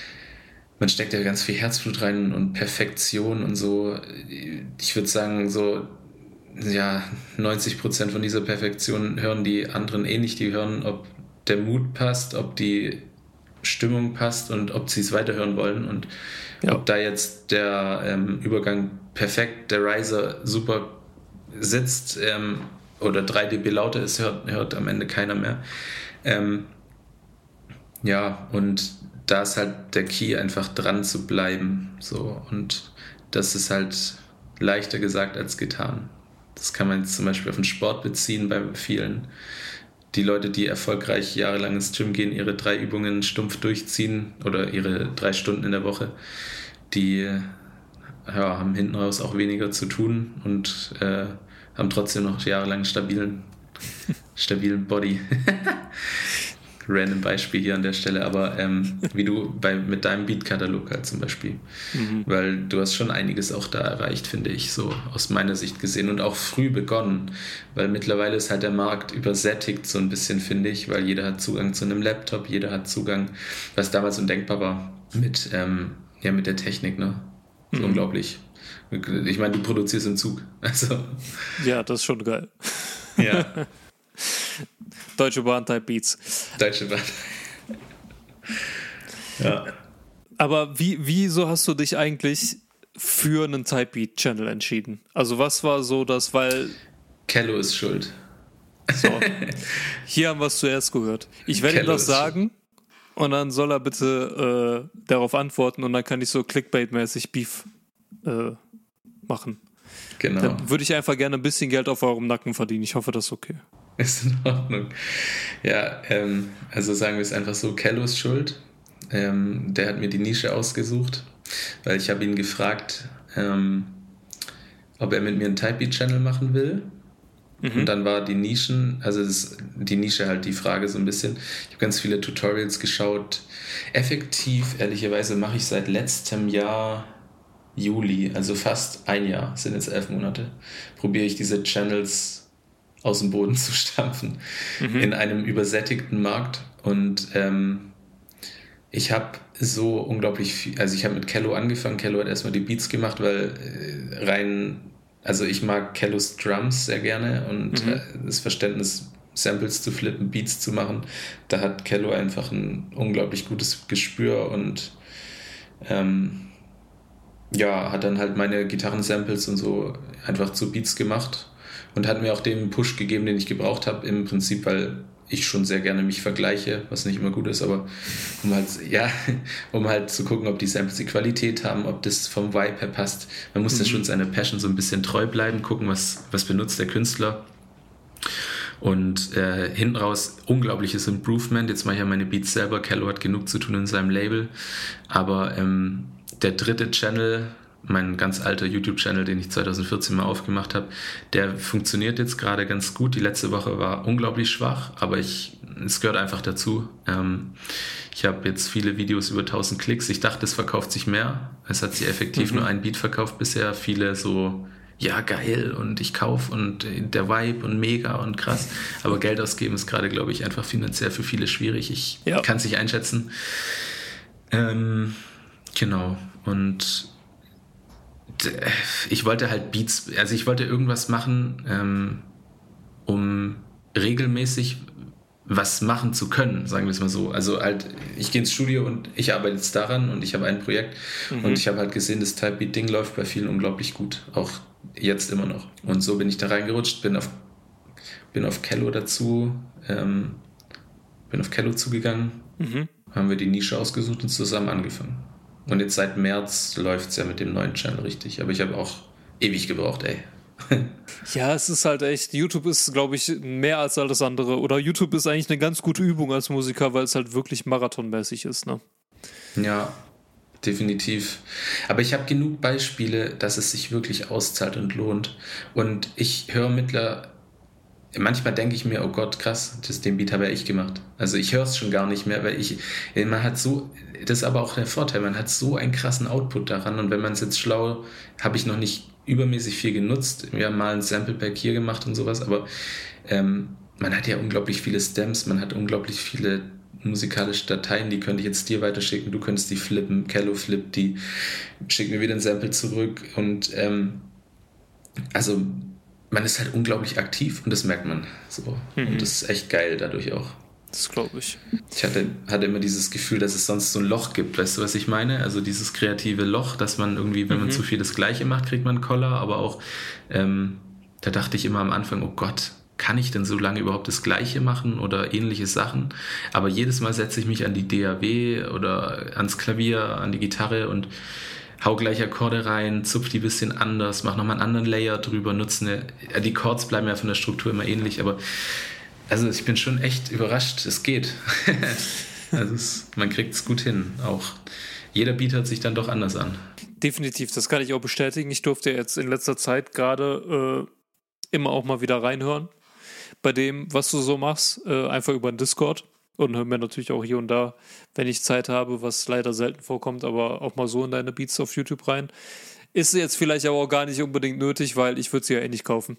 man steckt ja ganz viel Herzblut rein und Perfektion und so. Ich würde sagen, so ja, neunzig Prozent von dieser Perfektion hören die anderen eh nicht. Die hören, ob der Mut passt, ob die Stimmung passt und ob sie es weiterhören wollen und ja. ob da jetzt der ähm, Übergang perfekt, der Riser super sitzt ähm, oder drei Dezibel lauter ist, hört, hört am Ende keiner mehr. Ähm, ja, und da ist halt der Key, einfach dran zu bleiben. So. Und das ist halt leichter gesagt als getan. Das kann man jetzt zum Beispiel auf den Sport beziehen bei vielen. Die Leute, die erfolgreich jahrelang ins Gym gehen, ihre drei Übungen stumpf durchziehen oder ihre drei Stunden in der Woche, die ja, haben hinten raus auch weniger zu tun und äh, haben trotzdem noch jahrelang stabilen stabilen Body. Random Beispiel hier an der Stelle, aber ähm, wie du bei, mit deinem Beat-Katalog halt zum Beispiel, mhm. weil du hast schon einiges auch da erreicht, finde ich, so aus meiner Sicht gesehen und auch früh begonnen, weil mittlerweile ist halt der Markt übersättigt so ein bisschen, finde ich, weil jeder hat Zugang zu einem Laptop, jeder hat Zugang, was damals undenkbar war, mit, ähm, ja, mit der Technik, ne? Mhm. Unglaublich. Ich meine, du produzierst im Zug, also. Ja, das ist schon geil. Ja. Deutsche Bahn Type Beats. Deutsche Bahn. Ja. Aber wie, wieso hast du dich eigentlich für einen Type Beat Channel entschieden? Also was war so das, weil... Kello ist schuld. So, hier haben wir es zuerst gehört. Ich werde ihm das sagen und dann soll er bitte äh, darauf antworten und dann kann ich so Clickbait-mäßig Beef äh, machen. Genau. Dann würde ich einfach gerne ein bisschen Geld auf eurem Nacken verdienen. Ich hoffe, das ist okay. Ist in Ordnung. Ja, ähm, also sagen wir es einfach so, Kello ist schuld. Ähm, der hat mir die Nische ausgesucht, weil ich habe ihn gefragt, ähm, ob er mit mir einen Type-Beat-Channel machen will. Mhm. Und dann war die Nischen, also das, die Nische halt die Frage so ein bisschen. Ich habe ganz viele Tutorials geschaut. Effektiv, ehrlicherweise, mache ich seit letztem Jahr Juli, also fast ein Jahr, sind jetzt elf Monate, probiere ich diese Channels aus dem Boden zu stampfen, mhm. in einem übersättigten Markt. Und ähm, ich habe so unglaublich viel, also ich habe mit Kello angefangen, Kello hat erstmal die Beats gemacht, weil äh, rein, also ich mag Kellos Drums sehr gerne und mhm. äh, das Verständnis, Samples zu flippen, Beats zu machen, da hat Kello einfach ein unglaublich gutes Gespür und ähm, ja, hat dann halt meine Gitarrensamples und so einfach zu Beats gemacht. Und hat mir auch den Push gegeben, den ich gebraucht habe, im Prinzip, weil ich schon sehr gerne mich vergleiche, was nicht immer gut ist, aber um halt, ja, um halt zu gucken, ob die Samples die Qualität haben, ob das vom Vibe her passt. Man muss mhm. da schon seiner Passion so ein bisschen treu bleiben, gucken, was, was benutzt der Künstler. Und äh, hinten raus unglaubliches Improvement. Jetzt mache ich ja meine Beats selber. Kello hat genug zu tun in seinem Label. Aber ähm, der dritte Channel, mein ganz alter YouTube-Channel, den ich zwanzig vierzehn mal aufgemacht habe, der funktioniert jetzt gerade ganz gut. Die letzte Woche war unglaublich schwach, aber ich, es gehört einfach dazu. Ähm, ich habe jetzt viele Videos über tausend Klicks. Ich dachte, es verkauft sich mehr. Es hat sich effektiv mhm. nur ein Beat verkauft bisher. Viele so, ja geil und ich kaufe und der Vibe und mega und krass. Aber Geld ausgeben ist gerade, glaube ich, einfach finanziell für viele schwierig. Ich ja. kann es nicht einschätzen. Ähm, genau. Und ich wollte halt Beats, also ich wollte irgendwas machen, ähm, um regelmäßig was machen zu können, sagen wir es mal so. Also halt, ich gehe ins Studio und ich arbeite jetzt daran und ich habe ein Projekt mhm. und ich habe halt gesehen, das Type-Beat-Ding läuft bei vielen unglaublich gut, auch jetzt immer noch. Und so bin ich da reingerutscht, bin auf, bin auf Kello dazu, ähm, bin auf Kello zugegangen, mhm. haben wir die Nische ausgesucht und zusammen angefangen. Und jetzt seit März läuft es ja mit dem neuen Channel richtig. Aber ich habe auch ewig gebraucht, ey. Ja, es ist halt echt, YouTube ist, glaube ich, mehr als alles andere. Oder YouTube ist eigentlich eine ganz gute Übung als Musiker, weil es halt wirklich marathonmäßig ist, ne? Ja, definitiv. Aber ich habe genug Beispiele, dass es sich wirklich auszahlt und lohnt. Und ich höre mittlerweile, manchmal denke ich mir, oh Gott, krass, das, den Beat habe ja ich gemacht. Also ich höre es schon gar nicht mehr, weil ich, man hat so, das ist aber auch der Vorteil, man hat so einen krassen Output daran und wenn man es jetzt schlau, habe ich noch nicht übermäßig viel genutzt, wir haben mal ein Sample-Pack hier gemacht und sowas, aber ähm, man hat ja unglaublich viele Stems, man hat unglaublich viele musikalische Dateien, die könnte ich jetzt dir weiterschicken, du könntest die flippen, Kello flippt die, schickt mir wieder ein Sample zurück und ähm, also man ist halt unglaublich aktiv und das merkt man so. Mhm. Und das ist echt geil dadurch auch. Das glaube ich. Ich hatte, hatte immer dieses Gefühl, dass es sonst so ein Loch gibt, weißt du, was ich meine? Also dieses kreative Loch, dass man irgendwie, wenn man mhm. zu viel das Gleiche macht, kriegt man einen Koller, aber auch, ähm, da dachte ich immer am Anfang, oh Gott, kann ich denn so lange überhaupt das Gleiche machen oder ähnliche Sachen? Aber jedes Mal setze ich mich an die D A W oder ans Klavier, an die Gitarre und hau gleich Akkorde rein, zupf die ein bisschen anders, mach nochmal einen anderen Layer drüber, nutze eine, die Chords bleiben ja von der Struktur immer ähnlich, aber also ich bin schon echt überrascht, es geht. Also es, man kriegt es gut hin, auch jeder Beat hört sich dann doch anders an. Definitiv, das kann ich auch bestätigen. Ich durfte jetzt in letzter Zeit gerade äh, immer auch mal wieder reinhören, bei dem, was du so machst, äh, einfach über den Discord und höre mir natürlich auch hier und da, wenn ich Zeit habe, was leider selten vorkommt, aber auch mal so in deine Beats auf YouTube rein. Ist jetzt vielleicht aber auch gar nicht unbedingt nötig, weil ich würde sie ja eh nicht kaufen.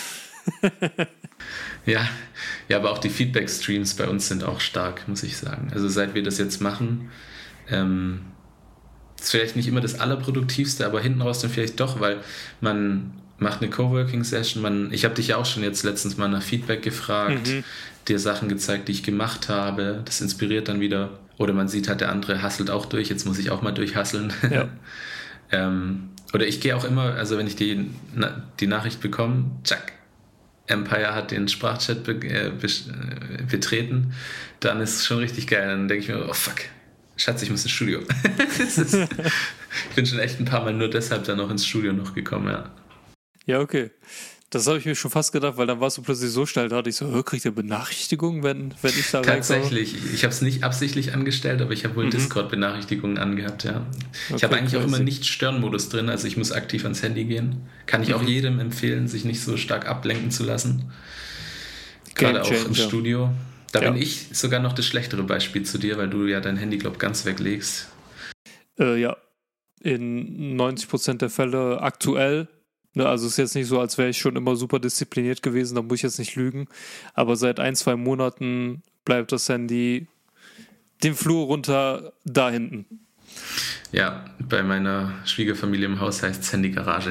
ja, ja, aber auch die Feedback-Streams bei uns sind auch stark, muss ich sagen. Also seit wir das jetzt machen, ähm, ist vielleicht nicht immer das Allerproduktivste, aber hinten raus dann vielleicht doch, weil man macht eine Coworking-Session. Man, ich habe dich ja auch schon jetzt letztens mal nach Feedback gefragt, mhm. dir Sachen gezeigt, die ich gemacht habe. Das inspiriert dann wieder. Oder man sieht halt, der andere hustelt auch durch. Jetzt muss ich auch mal durchhusteln. Ja. ähm, oder ich gehe auch immer, also wenn ich die, die Nachricht bekomme, zack, Empire hat den Sprachchat be, äh, be, äh, betreten, dann ist es schon richtig geil. Dann denke ich mir, oh fuck, Schatz, ich muss ins Studio. ist, ich bin schon echt ein paar Mal nur deshalb dann noch ins Studio noch gekommen, ja. Ja, okay. Das habe ich mir schon fast gedacht, weil dann warst du plötzlich so schnell da, ich so, hör, kriegt ihr Benachrichtigungen, wenn, wenn ich da reinkomme? Tatsächlich, ich habe es nicht absichtlich angestellt, aber ich habe wohl mhm. Discord-Benachrichtigungen angehabt, ja. Ich okay, habe eigentlich crazy. auch immer Nicht-Stören-Modus drin, also ich muss aktiv ans Handy gehen. Kann ich mhm. auch jedem empfehlen, sich nicht so stark ablenken zu lassen. Gerade auch im Studio. Da ja. bin ich sogar noch das schlechtere Beispiel zu dir, weil du ja dein Handy, glaube ich, ganz weglegst. Äh, ja, in neunzig Prozent der Fälle aktuell. Ne, also es ist jetzt nicht so, als wäre ich schon immer super diszipliniert gewesen, da muss ich jetzt nicht lügen. Aber seit ein, zwei Monaten bleibt das Handy den Flur runter da hinten. Ja, bei meiner Schwiegerfamilie im Haus heißt es Handy-Garage.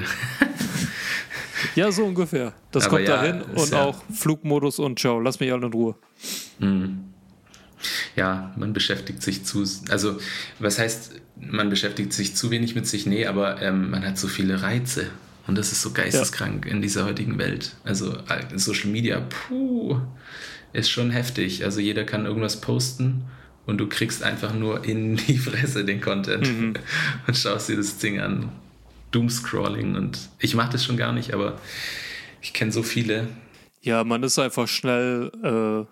Ja, so ungefähr. Das Aber kommt ja, dahin und ja. auch Flugmodus und ciao, lass mich alle in Ruhe. Mhm. Ja, man beschäftigt sich zu, also was heißt, man beschäftigt sich zu wenig mit sich? Nee, aber ähm, man hat so viele Reize. Und das ist so geisteskrank ja. in dieser heutigen Welt. Also Social Media, puh, ist schon heftig. Also jeder kann irgendwas posten und du kriegst einfach nur in die Fresse den Content mhm. und schaust dir das Ding an. Doomscrolling und ich mache das schon gar nicht, aber ich kenne so viele. Ja, man ist einfach schnell, äh,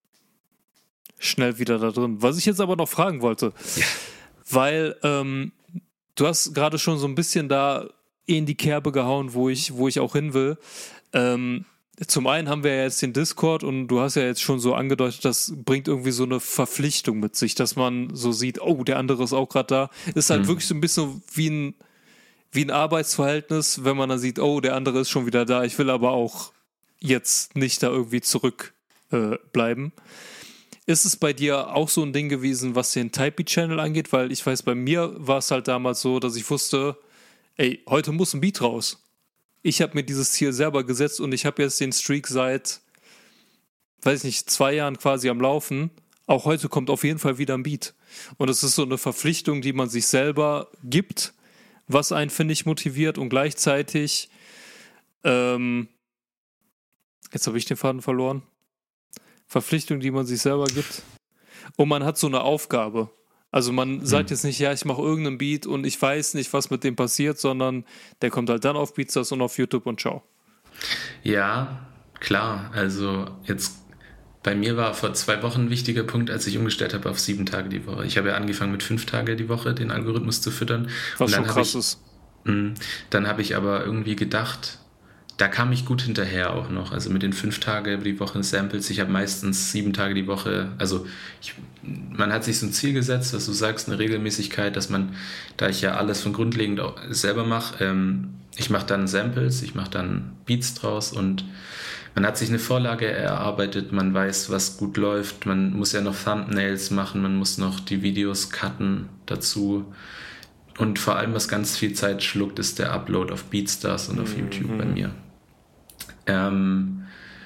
schnell wieder da drin. Was ich jetzt aber noch fragen wollte, ja. weil ähm, du hast gerade schon so ein bisschen da in die Kerbe gehauen, wo ich, wo ich auch hin will. Ähm, zum einen haben wir ja jetzt den Discord und du hast ja jetzt schon so angedeutet, das bringt irgendwie so eine Verpflichtung mit sich, dass man so sieht, oh, der andere ist auch gerade da. Ist halt mhm. wirklich so ein bisschen wie ein, wie ein Arbeitsverhältnis, wenn man dann sieht, oh, der andere ist schon wieder da, ich will aber auch jetzt nicht da irgendwie zurückbleiben. Äh, ist es bei dir auch so ein Ding gewesen, was den Typey-Channel angeht? Weil ich weiß, bei mir war es halt damals so, dass ich wusste, ey, heute muss ein Beat raus. Ich habe mir dieses Ziel selber gesetzt und ich habe jetzt den Streak seit, weiß nicht, zwei Jahren quasi am Laufen. Auch heute kommt auf jeden Fall wieder ein Beat. Und es ist so eine Verpflichtung, die man sich selber gibt, was einen, finde ich, motiviert und gleichzeitig, ähm, jetzt habe ich den Faden verloren. Verpflichtung, die man sich selber gibt. Und man hat so eine Aufgabe. Also man sagt jetzt nicht, ja, ich mache irgendeinen Beat und ich weiß nicht, was mit dem passiert, sondern der kommt halt dann auf Beatstars und auf YouTube und ciao. Ja, klar. Also jetzt bei mir war vor zwei Wochen ein wichtiger Punkt, als ich umgestellt habe auf sieben Tage die Woche. Ich habe ja angefangen mit fünf Tage die Woche den Algorithmus zu füttern. Was schon krass ist. Dann habe ich aber irgendwie gedacht, da kam ich gut hinterher auch noch. Also mit den fünf Tage die Woche Samples. Ich habe meistens sieben Tage die Woche. Also ich, man hat sich so ein Ziel gesetzt, dass du sagst, eine Regelmäßigkeit, dass man, da ich ja alles von grundlegend auch selber mache, ähm, ich mache dann Samples, ich mache dann Beats draus und man hat sich eine Vorlage erarbeitet, man weiß, was gut läuft. Man muss ja noch Thumbnails machen, man muss noch die Videos cutten dazu. Und vor allem, was ganz viel Zeit schluckt, ist der Upload auf Beatstars und auf mhm. YouTube bei mir. Ähm,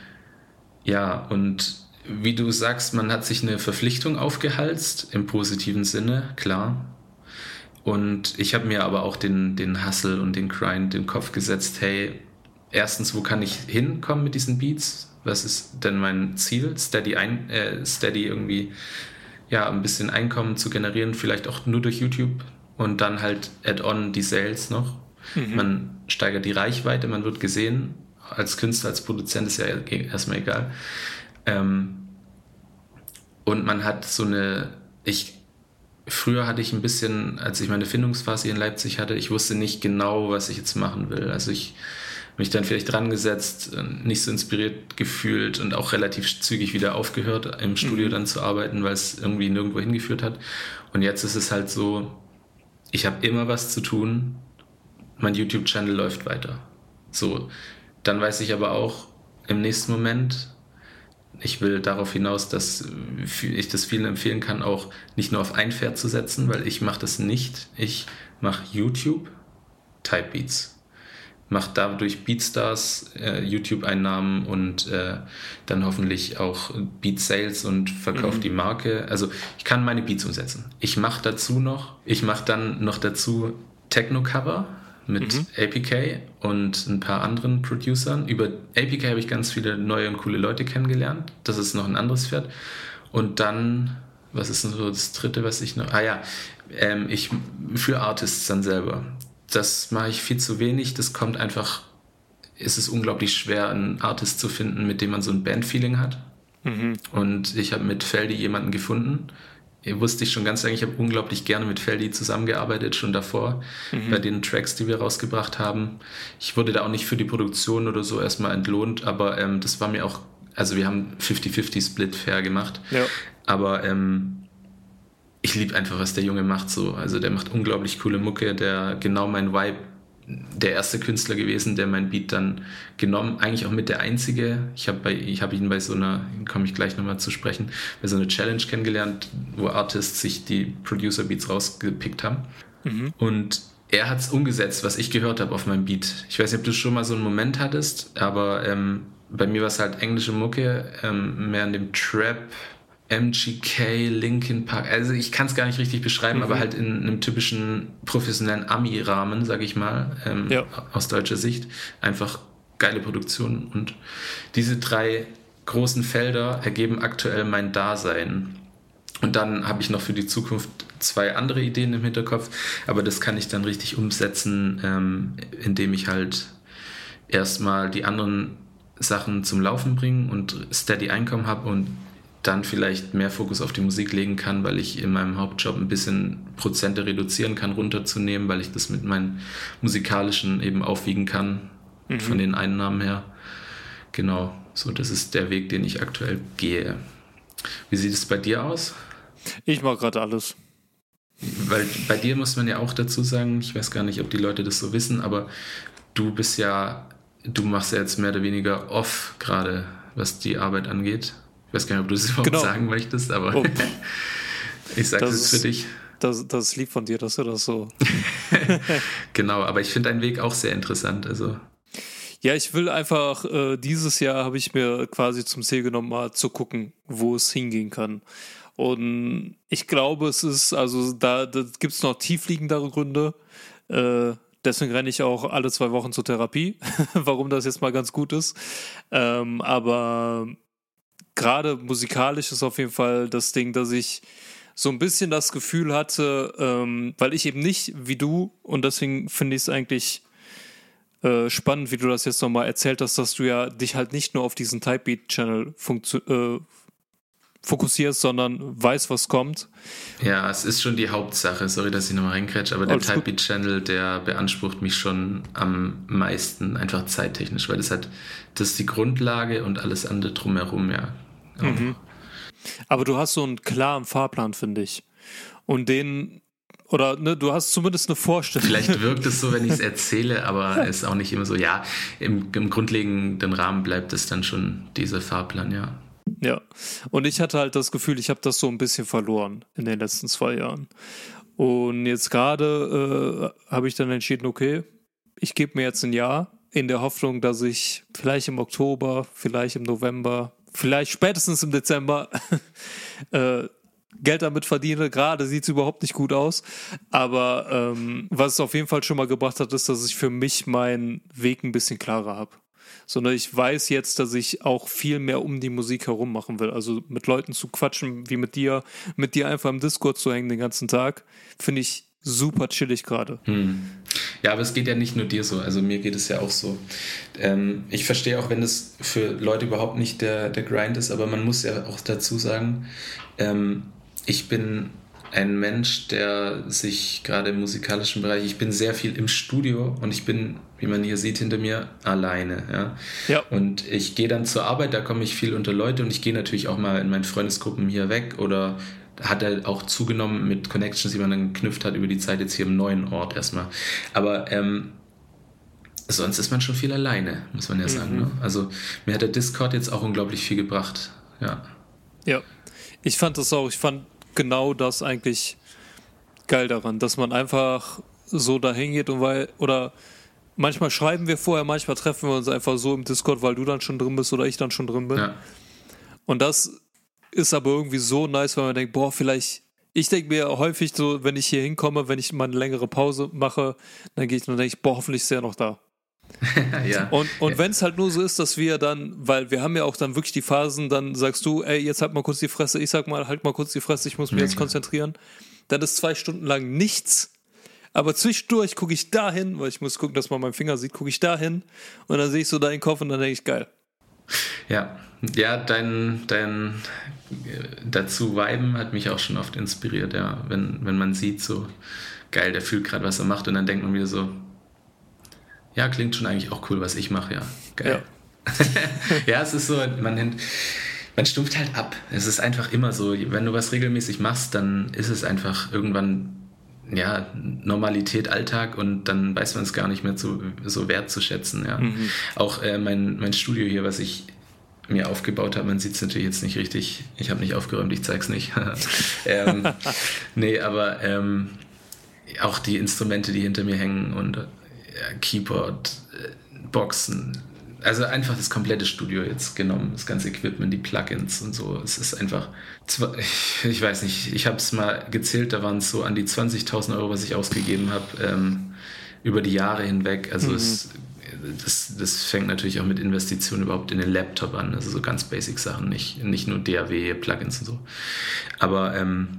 ja, und wie du sagst, man hat sich eine Verpflichtung aufgehalst, im positiven Sinne, klar. Und ich habe mir aber auch den, den Hustle und den Grind in den Kopf gesetzt, hey, erstens, wo kann ich hinkommen mit diesen Beats? Was ist denn mein Ziel? Steady, ein, äh, steady irgendwie, ja, ein bisschen Einkommen zu generieren, vielleicht auch nur durch YouTube. Und dann halt add-on die Sales noch. Mhm. Man steigert die Reichweite, man wird gesehen. Als Künstler, als Produzent ist ja erstmal egal. Ähm, und man hat so eine... Ich, früher hatte ich ein bisschen, als ich meine Findungsphase hier in Leipzig hatte, ich wusste nicht genau, was ich jetzt machen will. Also ich mich dann vielleicht dran gesetzt, nicht so inspiriert gefühlt und auch relativ zügig wieder aufgehört, im Studio mhm. dann zu arbeiten, weil es irgendwie nirgendwo hingeführt hat. Und jetzt ist es halt so, ich habe immer was zu tun, mein YouTube-Channel läuft weiter. So, dann weiß ich aber auch im nächsten Moment, ich will darauf hinaus, dass ich das vielen empfehlen kann, auch nicht nur auf ein Pferd zu setzen, weil ich mache das nicht. Ich mache YouTube, Type Beats. Mache dadurch Beatstars, äh, YouTube-Einnahmen und äh, dann hoffentlich auch Beat-Sales und verkaufe mhm. die Marke. Also ich kann meine Beats umsetzen. Ich mache dazu noch, ich mache dann noch dazu Techno-Cover mit mhm. A P K und ein paar anderen Producern. Über A P K habe ich ganz viele neue und coole Leute kennengelernt. Das ist noch ein anderes Pferd. Und dann, was ist denn so das dritte, was ich noch... Ah ja, ähm, ich für Artists dann selber. Das mache ich viel zu wenig. Das kommt einfach... Es ist unglaublich schwer, einen Artist zu finden, mit dem man so ein Band-Feeling hat. Mhm. Und ich habe mit Feldi jemanden gefunden. Wusste ich schon ganz lange, ich habe unglaublich gerne mit Feldi zusammengearbeitet, schon davor, mhm. bei den Tracks, die wir rausgebracht haben. Ich wurde da auch nicht für die Produktion oder so erstmal entlohnt, aber ähm, das war mir auch, also wir haben fünfzig fünfzig Split fair gemacht, ja. aber ähm, ich liebe einfach, was der Junge macht so. Also der macht unglaublich coole Mucke, der genau mein Vibe, der erste Künstler gewesen, der mein Beat dann genommen, eigentlich auch mit der einzige, ich habe bei, ich habe ihn bei so einer, komme ich gleich nochmal zu sprechen, bei so einer Challenge kennengelernt, wo Artists sich die Producer-Beats rausgepickt haben. Mhm. Und er hat es umgesetzt, was ich gehört habe auf meinem Beat. Ich weiß nicht, ob du schon mal so einen Moment hattest, aber ähm, bei mir war es halt englische Mucke, ähm, mehr in dem Trap, M G K, Linkin Park, also ich kann es gar nicht richtig beschreiben, mhm. aber halt in einem typischen professionellen Ami-Rahmen, sag ich mal, ähm, ja. aus deutscher Sicht. Einfach geile Produktion. Und diese drei großen Felder ergeben aktuell mein Dasein. Und dann habe ich noch für die Zukunft zwei andere Ideen im Hinterkopf, aber das kann ich dann richtig umsetzen, ähm, indem ich halt erstmal die anderen Sachen zum Laufen bringe und steady Einkommen habe und dann vielleicht mehr Fokus auf die Musik legen kann, weil ich in meinem Hauptjob ein bisschen Prozente reduzieren kann, runterzunehmen, weil ich das mit meinen musikalischen eben aufwiegen kann, mhm. von den Einnahmen her. Genau, so das ist der Weg, den ich aktuell gehe. Wie sieht es bei dir aus? Ich mache gerade alles. Weil bei dir muss man ja auch dazu sagen, ich weiß gar nicht, ob die Leute das so wissen, aber du bist ja, du machst ja jetzt mehr oder weniger off gerade, was die Arbeit angeht. Ich weiß gar nicht, ob du das überhaupt genau. sagen möchtest, aber oh. ich sage es für dich. Das, das ist lieb von dir, dass du das so... Genau, aber ich finde deinen Weg auch sehr interessant. Also. Ja, ich will einfach, äh, dieses Jahr habe ich mir quasi zum Ziel genommen, mal zu gucken, wo es hingehen kann. Und ich glaube, es ist, also da, da gibt es noch tiefliegendere Gründe. Äh, deswegen renne ich auch alle zwei Wochen zur Therapie, warum das jetzt mal ganz gut ist. Ähm, aber... Gerade musikalisch ist auf jeden Fall das Ding, dass ich so ein bisschen das Gefühl hatte, ähm, weil ich eben nicht wie du, und deswegen finde ich es eigentlich äh, spannend, wie du das jetzt nochmal erzählt hast, dass du ja dich halt nicht nur auf diesen Typebeat-Channel funktio- äh, fokussierst, sondern weißt, was kommt. Ja, es ist schon die Hauptsache, sorry, dass ich nochmal reinkrätsche, aber der Typebeat-Channel, der beansprucht mich schon am meisten, einfach zeittechnisch, weil das hat, das ist die Grundlage und alles andere drumherum, ja. Mhm. Aber du hast so einen klaren Fahrplan, finde ich. Und den, oder ne, du hast zumindest eine Vorstellung. Vielleicht wirkt es so, wenn ich es erzähle, aber es ist auch nicht immer so. Ja, im, im grundlegenden Rahmen bleibt es dann schon dieser Fahrplan, ja. Ja, und ich hatte halt das Gefühl, ich habe das so ein bisschen verloren in den letzten zwei Jahren. Und jetzt gerade äh, habe ich dann entschieden, okay, ich gebe mir jetzt ein Jahr in der Hoffnung, dass ich vielleicht im Oktober, vielleicht im November, vielleicht spätestens im Dezember äh, Geld damit verdiene. Gerade sieht es überhaupt nicht gut aus. Aber ähm, was es auf jeden Fall schon mal gebracht hat, ist, dass ich für mich meinen Weg ein bisschen klarer habe. Sondern ich weiß jetzt, dass ich auch viel mehr um die Musik herum machen will. Also mit Leuten zu quatschen, wie mit dir, mit dir einfach im Discord zu hängen den ganzen Tag, finde ich super chillig gerade. Hm. Ja, aber es geht ja nicht nur dir so, also mir geht es ja auch so. Ähm, ich verstehe auch, wenn das für Leute überhaupt nicht der, der Grind ist, aber man muss ja auch dazu sagen, ähm, ich bin ein Mensch, der sich gerade im musikalischen Bereich, ich bin sehr viel im Studio und ich bin, wie man hier sieht hinter mir, alleine. Ja? Ja. Und ich gehe dann zur Arbeit, da komme ich viel unter Leute und ich gehe natürlich auch mal in meinen Freundesgruppen hier weg oder hat er auch zugenommen mit Connections, die man dann geknüpft hat über die Zeit jetzt hier im neuen Ort erstmal. Aber ähm, sonst ist man schon viel alleine, muss man ja sagen. Mhm. Ne? Also mir hat der Discord jetzt auch unglaublich viel gebracht. Ja. Ja, ich fand das auch, ich fand genau das eigentlich geil daran, dass man einfach so dahin geht und weil, oder manchmal schreiben wir vorher, manchmal treffen wir uns einfach so im Discord, weil du dann schon drin bist oder ich dann schon drin bin. Ja. Und das ist aber irgendwie so nice, weil man denkt, boah, vielleicht, ich denke mir häufig so, wenn ich hier hinkomme, wenn ich mal eine längere Pause mache, dann gehe ich und denke ich, boah, hoffentlich ist er noch da. ja. Und, und ja. wenn es halt nur so ist, dass wir dann, weil wir haben ja auch dann wirklich die Phasen, dann sagst du, ey, jetzt halt mal kurz die Fresse, ich sag mal, halt mal kurz die Fresse, ich muss mich ja, jetzt klar. konzentrieren. Dann ist zwei Stunden lang nichts, aber zwischendurch gucke ich dahin, weil ich muss gucken, dass man meinen Finger sieht, gucke ich dahin und dann sehe ich so deinen Kopf und dann denke ich, geil. Ja, ja, dein, dein dazu Viben hat mich auch schon oft inspiriert, ja, wenn, wenn man sieht, so geil, der fühlt gerade, was er macht und dann denkt man wieder so, ja, klingt schon eigentlich auch cool, was ich mache, ja. Geil. Ja, ja es ist so, man, man stumpft halt ab. Es ist einfach immer so, wenn du was regelmäßig machst, dann ist es einfach irgendwann ja, Normalität, Alltag und dann weiß man es gar nicht mehr so, so wertzuschätzen. Ja. Mhm. Auch äh, mein, mein Studio hier, was ich mir aufgebaut habe, man sieht es natürlich jetzt nicht richtig. Ich habe nicht aufgeräumt, ich zeig's nicht. ähm, nee, aber ähm, auch die Instrumente, die hinter mir hängen und ja, Keyboard, äh, Boxen, also einfach das komplette Studio jetzt genommen, das ganze Equipment, die Plugins und so. Es ist einfach, ich weiß nicht, ich habe es mal gezählt, da waren es so an die zwanzigtausend Euro, was ich ausgegeben habe, ähm, über die Jahre hinweg. Also mhm. es, das, das fängt natürlich auch mit Investitionen überhaupt in den Laptop an, also so ganz basic Sachen, nicht, nicht nur D A W, Plugins und so. Aber ähm,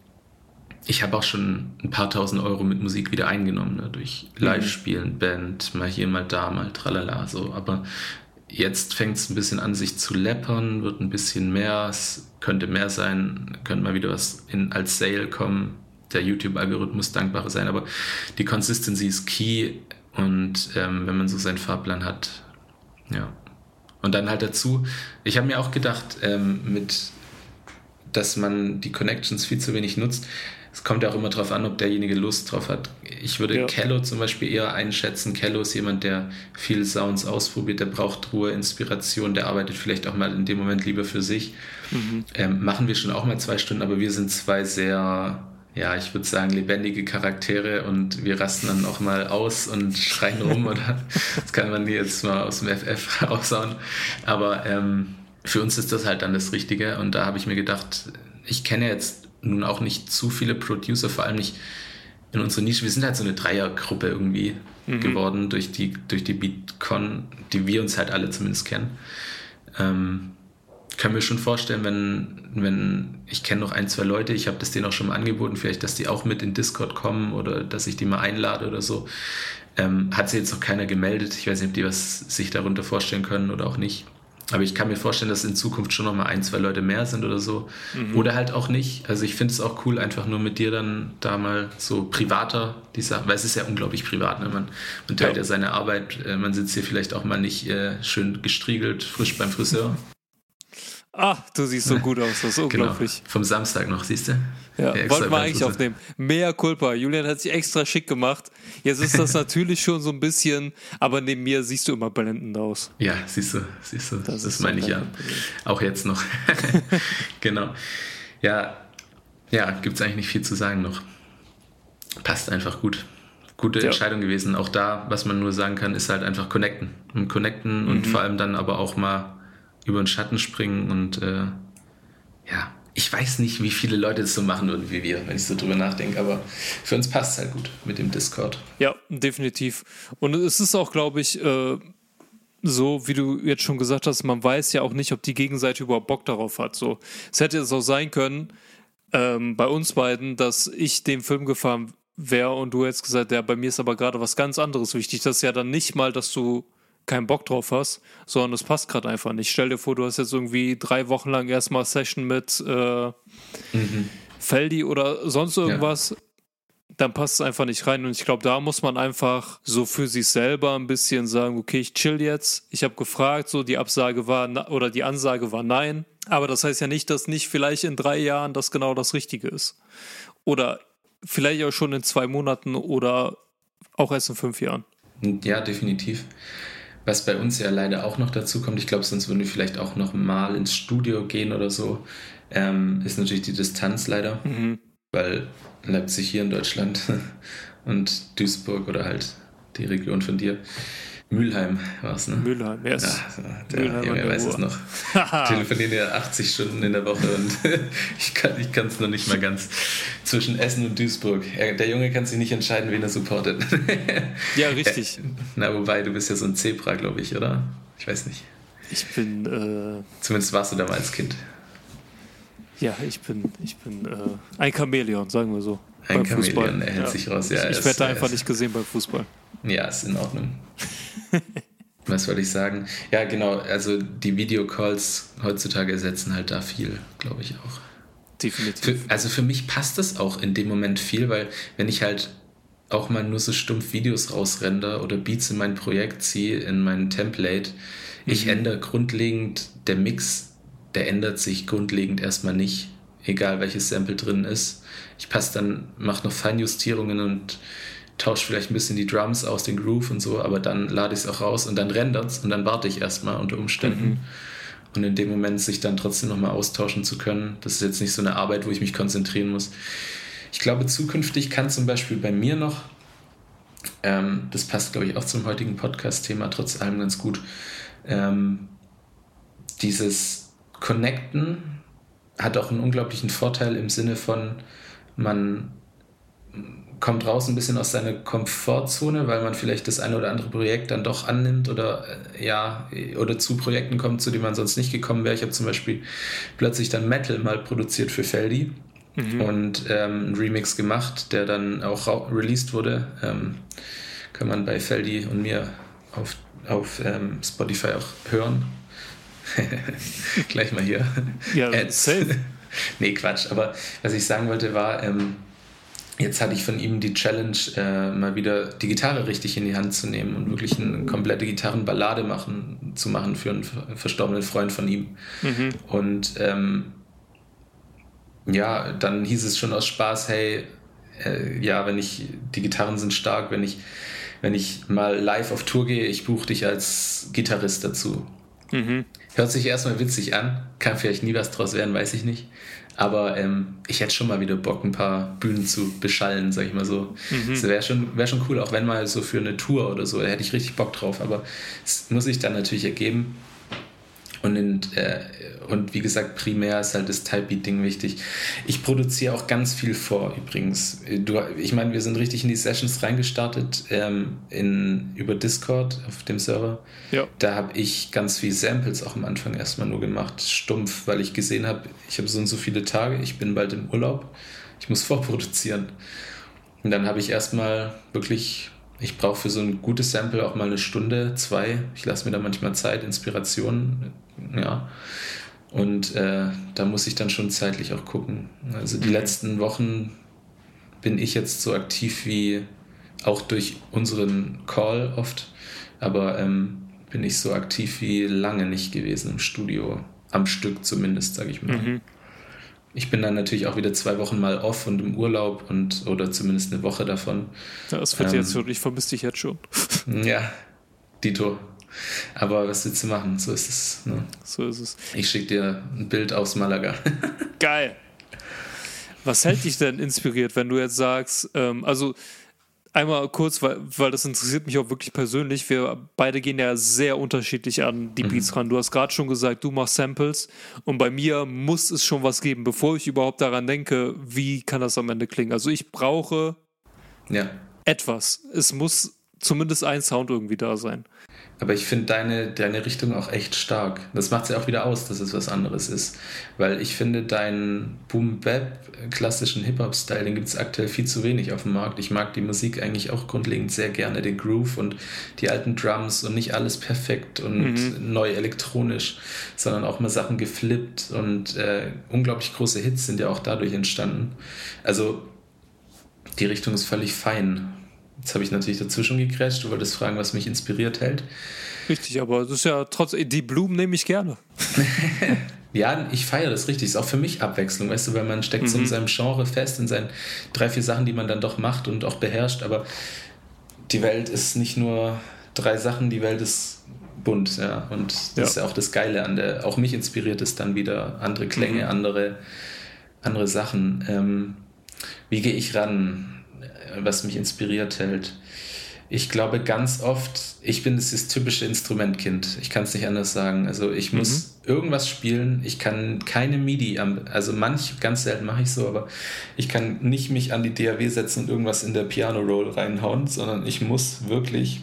ich habe auch schon ein paar tausend Euro mit Musik wieder eingenommen, ne? Durch Live-Spielen, Band, mal hier, mal da, mal tralala, so. Aber jetzt fängt es ein bisschen an, sich zu läppern, wird ein bisschen mehr, es könnte mehr sein, könnte mal wieder was in, als Sale kommen, der YouTube-Algorithmus dankbar sein, aber die Consistency ist key und ähm, wenn man so seinen Fahrplan hat, ja. Und dann halt dazu, ich habe mir auch gedacht, ähm, mit, dass man die Connections viel zu wenig nutzt. Es kommt ja auch immer darauf an, ob derjenige Lust drauf hat. Ich würde ja. Kello zum Beispiel eher einschätzen. Kello ist jemand, der viele Sounds ausprobiert, der braucht Ruhe, Inspiration, der arbeitet vielleicht auch mal in dem Moment lieber für sich. Mhm. Ähm, machen wir schon auch mal zwei Stunden, aber wir sind zwei sehr, ja, ich würde sagen, lebendige Charaktere und wir rasten dann auch mal aus und schreien rum oder das kann man jetzt mal aus dem F F raushauen. Aber ähm, für uns ist das halt dann das Richtige und da habe ich mir gedacht, ich kenne jetzt nun auch nicht zu viele Producer, vor allem nicht in unserer Nische. Wir sind halt so eine Dreiergruppe irgendwie mhm. geworden durch die, durch die Beatcon, die wir uns halt alle zumindest kennen. Ähm, können wir schon vorstellen, wenn, wenn ich kenne noch ein, zwei Leute, ich habe das denen auch schon mal angeboten, vielleicht, dass die auch mit in Discord kommen oder dass ich die mal einlade oder so. Ähm, hat sich jetzt noch keiner gemeldet. Ich weiß nicht, ob die was sich darunter vorstellen können oder auch nicht. Aber ich kann mir vorstellen, dass in Zukunft schon noch mal ein, zwei Leute mehr sind oder so. Mhm. Oder halt auch nicht. Also ich finde es auch cool, einfach nur mit dir dann da mal so privater die Sachen, weil es ist ja unglaublich privat. Ne? Man, man teilt ja. ja seine Arbeit. Man sitzt hier vielleicht auch mal nicht äh, schön gestriegelt, frisch beim Friseur. Ah, du siehst so gut aus, das ist unglaublich. Genau. Vom Samstag noch, siehst du? Ja, ja wollten wir eigentlich aufnehmen. Mea culpa. Julian hat sich extra schick gemacht. Jetzt ist das natürlich schon so ein bisschen, aber neben mir siehst du immer blendend aus. Ja, siehst du, siehst du. Das, das meine ich ja. Problem. Auch jetzt noch. Genau. Ja, ja, gibt es eigentlich nicht viel zu sagen noch. Passt einfach gut. Gute ja. Entscheidung gewesen. Auch da, was man nur sagen kann, ist halt einfach connecten. Und connecten mhm. und vor allem dann aber auch mal über den Schatten springen und äh, ja, ich weiß nicht, wie viele Leute das so machen würden wie wir, wenn ich so drüber nachdenke, aber für uns passt es halt gut mit dem Discord. Ja, definitiv. Und es ist auch, glaube ich, äh, so, wie du jetzt schon gesagt hast, man weiß ja auch nicht, ob die Gegenseite überhaupt Bock darauf hat. So, es hätte jetzt auch sein können, ähm, bei uns beiden, dass ich dem Film gefahren wäre und du hättest gesagt, ja, bei mir ist aber gerade was ganz anderes wichtig. Das ist ja dann nicht mal, dass du keinen Bock drauf hast, sondern es passt gerade einfach nicht. Stell dir vor, du hast jetzt irgendwie drei Wochen lang erstmal Session mit äh, mhm. Feldi oder sonst irgendwas, ja. dann passt es einfach nicht rein. Und ich glaube, da muss man einfach so für sich selber ein bisschen sagen, okay, ich chill jetzt. Ich habe gefragt, so die Absage war oder die Ansage war nein. Aber das heißt ja nicht, dass nicht vielleicht in drei Jahren das genau das Richtige ist. Oder vielleicht auch schon in zwei Monaten oder auch erst in fünf Jahren. Ja, definitiv. Was bei uns ja leider auch noch dazu kommt, ich glaube, sonst würden wir vielleicht auch noch mal ins Studio gehen oder so, ähm, ist natürlich die Distanz leider. Mhm. Weil Leipzig hier in Deutschland und Duisburg oder halt die Region von dir, Mülheim war es, ne? Mülheim, yes. Ja, der Mülheim Junge weiß es noch. Telefonieren ja achtzig Stunden in der Woche und ich kann ich es noch nicht mal ganz zwischen Essen und Duisburg. Der Junge kann sich nicht entscheiden, wen er supportet. Ja, richtig. Na, wobei, du bist ja so ein Zebra, glaube ich, oder? Ich weiß nicht. Ich bin... Äh Zumindest warst du da mal als Kind. Ja, ich bin, ich bin äh, ein Chamäleon, sagen wir so. Ein beim Chamäleon, Fußball. Er hält ja. sich raus. Ja, ich ich werde da einfach nicht gesehen beim Fußball. Ja, ist in Ordnung. Was wollte ich sagen? Ja, genau, also die Videocalls heutzutage ersetzen halt da viel, glaube ich auch. Definitiv. Für, also für mich passt das auch in dem Moment viel, weil wenn ich halt auch mal nur so stumpf Videos rausrender oder Beats in mein Projekt ziehe, in mein Template, mhm. ich ändere grundlegend, der Mix, der ändert sich grundlegend erstmal nicht, egal welches Sample drin ist. Ich passe dann, mache noch Feinjustierungen und tausche vielleicht ein bisschen die Drums aus, den Groove und so, aber dann lade ich es auch raus und dann rendert es und dann warte ich erstmal unter Umständen. Mhm. Und in dem Moment sich dann trotzdem nochmal austauschen zu können, das ist jetzt nicht so eine Arbeit, wo ich mich konzentrieren muss. Ich glaube, zukünftig kann zum Beispiel bei mir noch, ähm, das passt, glaube ich, auch zum heutigen Podcast-Thema trotz allem ganz gut, ähm, dieses Connecten hat auch einen unglaublichen Vorteil im Sinne von, man kommt raus ein bisschen aus seiner Komfortzone, weil man vielleicht das eine oder andere Projekt dann doch annimmt oder äh, ja oder zu Projekten kommt, zu denen man sonst nicht gekommen wäre. Ich habe zum Beispiel plötzlich dann Metal mal produziert für Feldi mhm. und ähm, einen Remix gemacht, der dann auch ra- released wurde. Ähm, kann man bei Feldi und mir auf, auf ähm, Spotify auch hören. Gleich mal hier. Ja, safe. Nee, Quatsch. Aber was ich sagen wollte war, ähm, jetzt hatte ich von ihm die Challenge, äh, mal wieder die Gitarre richtig in die Hand zu nehmen und wirklich eine komplette Gitarrenballade machen, zu machen für einen verstorbenen Freund von ihm. Mhm. Und ähm, ja, dann hieß es schon aus Spaß, hey, äh, ja, wenn ich, die Gitarren sind stark, wenn ich, wenn ich mal live auf Tour gehe, ich buche dich als Gitarrist dazu. Mhm. Hört sich erstmal witzig an, kann vielleicht nie was draus werden, weiß ich nicht. Aber ähm, ich hätte schon mal wieder Bock, ein paar Bühnen zu beschallen, sag ich mal so. Mhm. Das wäre schon, wär schon cool, auch wenn mal so für eine Tour oder so, da hätte ich richtig Bock drauf. Aber es muss sich dann natürlich ergeben. Und, in, äh, und wie gesagt, primär ist halt das Typebeat-Ding wichtig. Ich produziere auch ganz viel vor übrigens. Du, ich meine, wir sind richtig in die Sessions reingestartet ähm, in, über Discord auf dem Server. Ja. Da habe ich ganz viel Samples auch am Anfang erstmal nur gemacht, stumpf, weil ich gesehen habe, ich habe so und so viele Tage, ich bin bald im Urlaub, ich muss vorproduzieren. Und dann habe ich erstmal wirklich... Ich brauche für so ein gutes Sample auch mal eine Stunde, zwei. Ich lasse mir da manchmal Zeit, Inspiration, ja. Und äh, da muss ich dann schon zeitlich auch gucken. Also die letzten Wochen bin ich jetzt so aktiv wie auch durch unseren Call oft, aber ähm, bin ich so aktiv wie lange nicht gewesen im Studio, am Stück zumindest, sage ich mal. Mhm. Ich bin dann natürlich auch wieder zwei Wochen mal off und im Urlaub und oder zumindest eine Woche davon. Ja, das wird ähm, jetzt schon, ich vermisse dich jetzt schon. Ja, Dito. Aber was willst du machen? So ist es. Ne? So ist es. Ich schicke dir ein Bild aus Malaga. Geil. Was hält dich denn inspiriert, wenn du jetzt sagst, ähm, also einmal kurz, weil, weil das interessiert mich auch wirklich persönlich. Wir beide gehen ja sehr unterschiedlich an die Beats mhm. ran. Du hast gerade schon gesagt, du machst Samples und bei mir muss es schon was geben, bevor ich überhaupt daran denke, wie kann das am Ende klingen. Also ich brauche ja. etwas. Es muss zumindest ein Sound irgendwie da sein. Aber ich finde deine, deine Richtung auch echt stark. Das macht es ja auch wieder aus, dass es was anderes ist. Weil ich finde, deinen Boom-Bap, klassischen Hip-Hop-Style, den gibt es aktuell viel zu wenig auf dem Markt. Ich mag die Musik eigentlich auch grundlegend sehr gerne, den Groove und die alten Drums und nicht alles perfekt und mhm. neu elektronisch, sondern auch mal Sachen geflippt und äh, unglaublich große Hits sind ja auch dadurch entstanden. Also die Richtung ist völlig fein. Jetzt habe ich natürlich dazwischen gegrätscht, du wolltest fragen, was mich inspiriert hält. Richtig, aber das ist ja trotzdem, die Blumen nehme ich gerne. Ja, ich feiere das richtig. Ist auch für mich Abwechslung, weißt du, weil man steckt mhm. so in seinem Genre fest, in seinen drei, vier Sachen, die man dann doch macht und auch beherrscht, aber die Welt ist nicht nur drei Sachen, die Welt ist bunt, ja, und das ja. ist ja auch das Geile an der, auch mich inspiriert es dann wieder, andere Klänge, mhm. andere, andere Sachen. Ähm, wie gehe ich ran? Was mich inspiriert hält. Ich glaube ganz oft, ich bin das typische Instrumentkind. Ich kann es nicht anders sagen. Also ich muss mhm. irgendwas spielen. Ich kann keine MIDI, also manch, ganz selten mache ich so, aber ich kann nicht mich an die D A W setzen und irgendwas in der Piano-Roll reinhauen, sondern ich muss wirklich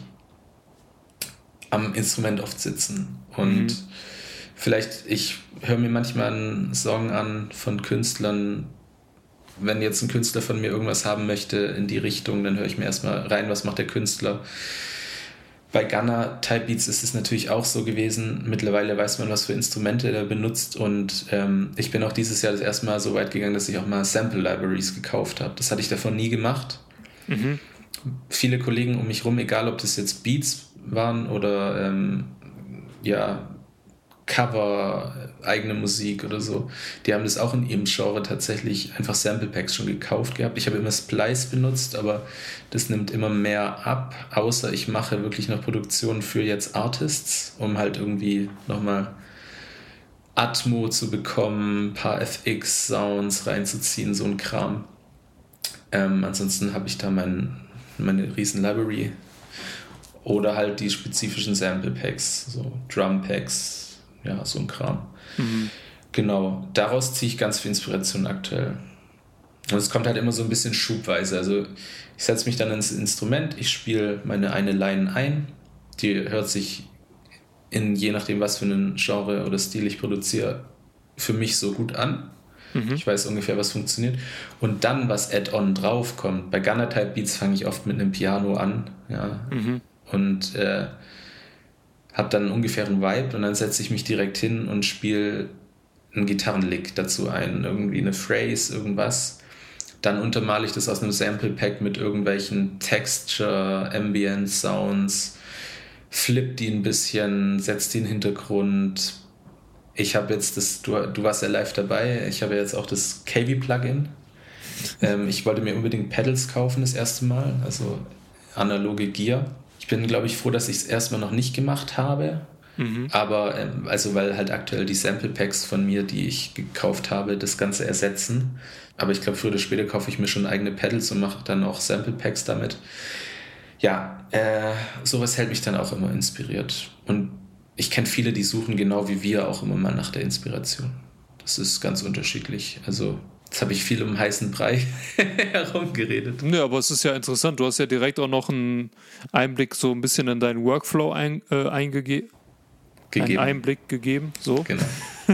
am Instrument oft sitzen. Und mhm. vielleicht, ich höre mir manchmal einen Song an von Künstlern, wenn jetzt ein Künstler von mir irgendwas haben möchte in die Richtung, dann höre ich mir erstmal rein, was macht der Künstler. Bei Gunna Type Beats ist es natürlich auch so gewesen. Mittlerweile weiß man, was für Instrumente er benutzt und ähm, ich bin auch dieses Jahr das erste Mal so weit gegangen, dass ich auch mal Sample Libraries gekauft habe. Das hatte ich davon nie gemacht. Mhm. Viele Kollegen um mich rum, egal ob das jetzt Beats waren oder ähm, ja, Cover, eigene Musik oder so. Die haben das auch in ihrem Genre tatsächlich einfach Sample Packs schon gekauft gehabt. Ich habe immer Splice benutzt, aber das nimmt immer mehr ab, außer ich mache wirklich noch Produktionen für jetzt Artists, um halt irgendwie nochmal Atmo zu bekommen, ein paar F X-Sounds reinzuziehen, so ein Kram. Ähm, ansonsten habe ich da mein, meine riesen Library oder halt die spezifischen Sample Packs, so Drum Packs, ja, so ein Kram. Mhm. Genau, daraus ziehe ich ganz viel Inspiration aktuell. Und es kommt halt immer so ein bisschen schubweise. Also ich setze mich dann ins Instrument, ich spiele meine eine Line ein, die hört sich in, je nachdem, was für einen Genre oder Stil ich produziere, für mich so gut an. Mhm. Ich weiß ungefähr, was funktioniert. Und dann, was Add-on draufkommt. Bei Gunna Type Beats fange ich oft mit einem Piano an. Ja. Mhm. Und äh, habe dann einen ungefähren Vibe und dann setze ich mich direkt hin und spiele einen Gitarrenlick dazu ein, irgendwie eine Phrase, irgendwas. Dann untermale ich das aus einem Sample Pack mit irgendwelchen Texture, Ambient Sounds, flip die ein bisschen, setze die in den Hintergrund. Ich habe jetzt das, du, du warst ja live dabei, ich habe jetzt auch das K V-Plugin. ähm, ich wollte mir unbedingt Pedals kaufen das erste Mal, also analoge Gear. Ich bin, glaube ich, froh, dass ich es erstmal noch nicht gemacht habe. Mhm. Aber, ähm, also weil halt aktuell die Sample Packs von mir, die ich gekauft habe, das Ganze ersetzen. Aber ich glaube, früher oder später kaufe ich mir schon eigene Pedals und mache dann auch Sample Packs damit. Ja, äh, sowas hält mich dann auch immer inspiriert. Und ich kenne viele, die suchen genau wie wir auch immer mal nach der Inspiration. Das ist ganz unterschiedlich. Also jetzt habe ich viel um heißen Brei herumgeredet. Ja, aber es ist ja interessant. Du hast ja direkt auch noch einen Einblick so ein bisschen in deinen Workflow ein, äh, eingegeben. Einen Einblick gegeben. So. Genau.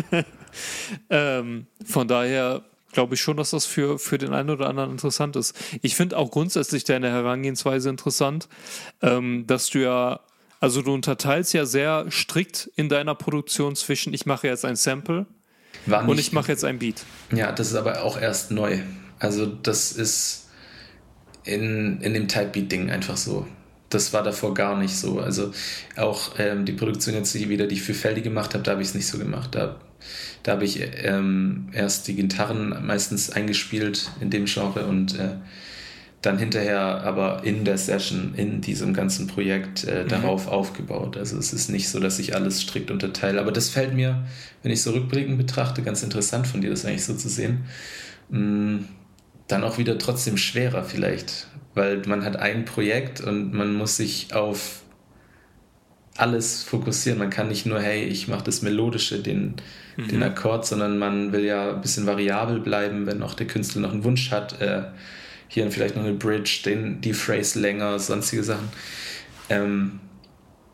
ähm, von daher glaube ich schon, dass das für, für den einen oder anderen interessant ist. Ich finde auch grundsätzlich deine Herangehensweise interessant, ähm, dass du ja, also du unterteilst ja sehr strikt in deiner Produktion zwischen, ich mache jetzt ein Sample War und ich mache jetzt ein Beat. Ja, das ist aber auch erst neu. Also das ist in, in dem Type-Beat-Ding einfach so. Das war davor gar nicht so. Also auch ähm, die Produktion jetzt die wieder, die ich für Feldi gemacht habe, da habe ich es nicht so gemacht. Da, da habe ich ähm, erst die Gitarren meistens eingespielt in dem Genre und äh, dann hinterher aber in der Session, in diesem ganzen Projekt äh, mhm. darauf aufgebaut. Also es ist nicht so, dass ich alles strikt unterteile. Aber das fällt mir, wenn ich so rückblickend betrachte, ganz interessant von dir, das eigentlich so zu sehen. Mm, dann auch wieder trotzdem schwerer vielleicht, weil man hat ein Projekt und man muss sich auf alles fokussieren. Man kann nicht nur, hey, ich mache das Melodische, den, mhm. den Akkord, sondern man will ja ein bisschen variabel bleiben, wenn auch der Künstler noch einen Wunsch hat, äh, hier vielleicht noch eine Bridge, den, die Phrase länger, sonstige Sachen. Ähm,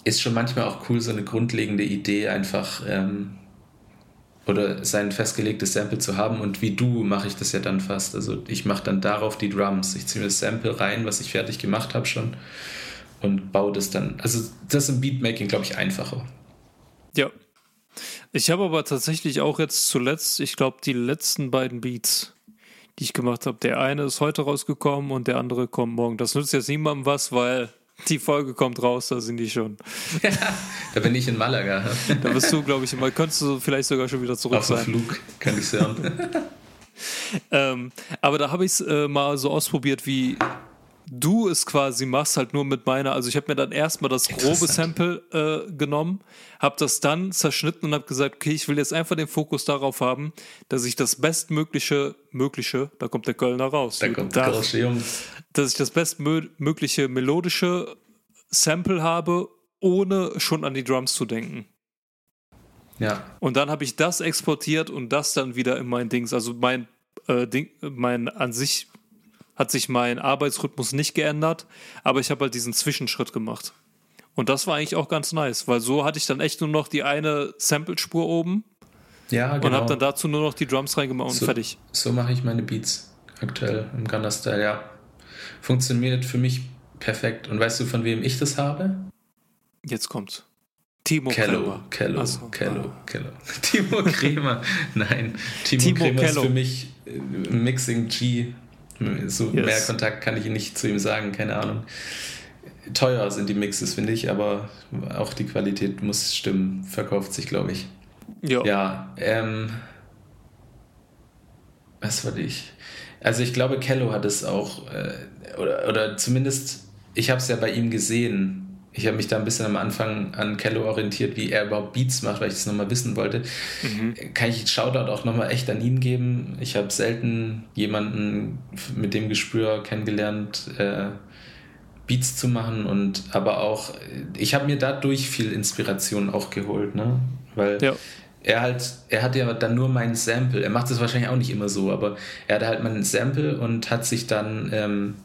ist schon manchmal auch cool, so eine grundlegende Idee einfach ähm, oder sein festgelegtes Sample zu haben, und wie du mache ich das ja dann fast. Also ich mache dann darauf die Drums. Ich ziehe mir das Sample rein, was ich fertig gemacht habe schon, und baue das dann. Also das ist im Beatmaking, glaube ich, einfacher. Ja. Ich habe aber tatsächlich auch jetzt zuletzt, ich glaube, die letzten beiden Beats, die ich gemacht habe, der eine ist heute rausgekommen und der andere kommt morgen. Das nützt jetzt niemandem was, weil die Folge kommt raus, da sind die schon. Ja, da bin ich in Malaga. Da bist du, glaube ich, immer. Könntest du vielleicht sogar schon wieder zurück Auf sein. Auf dem Flug kann ich hören. ähm, aber da habe ich es äh, mal so ausprobiert, wie du es quasi machst, halt nur mit meiner. Also ich habe mir dann erstmal das grobe Sample äh, genommen, habe das dann zerschnitten und habe gesagt, okay, ich will jetzt einfach den Fokus darauf haben, dass ich das bestmögliche, mögliche, da kommt der Kölner raus. Da kommt der Kölner Junge. Dass ich das bestmögliche melodische Sample habe, ohne schon an die Drums zu denken. Ja. Und dann habe ich das exportiert und das dann wieder in mein Dings. Also mein äh, Ding, mein an sich hat sich mein Arbeitsrhythmus nicht geändert, aber ich habe halt diesen Zwischenschritt gemacht. Und das war eigentlich auch ganz nice, weil so hatte ich dann echt nur noch die eine Samplespur oben. Ja, genau. Und habe dann dazu nur noch die Drums reingemacht und so, fertig. So mache ich meine Beats aktuell im Gunna-Style, ja. Funktioniert für mich perfekt. Und weißt du, von wem ich das habe? Jetzt kommt's. Timo Kello, Kremer. Kello, Achso, Kello, ah. Kello. Timo Kremer. Nein, Timo, Timo Kremer Kello. ist für mich Mixing G. So yes. Mehr Kontakt kann ich nicht zu ihm sagen, keine Ahnung. Teuer sind die Mixes, finde ich, aber auch die Qualität muss stimmen. Verkauft sich, glaube ich. Jo. Ja, ähm... Was wollte ich? Also ich glaube, Kello hat es auch, äh, oder, oder zumindest, ich habe es ja bei ihm gesehen. Ich habe mich da ein bisschen am Anfang an Kello orientiert, wie er überhaupt Beats macht, weil ich das nochmal wissen wollte. Mhm. Kann ich einen Shoutout auch nochmal echt an ihn geben? Ich habe selten jemanden mit dem Gespür kennengelernt, äh, Beats zu machen, und aber auch, ich habe mir dadurch viel Inspiration auch geholt, ne? Weil ja. er halt, er hat ja dann nur mein Sample, er macht das wahrscheinlich auch nicht immer so, aber er hatte halt mein Sample und hat sich dann ähm,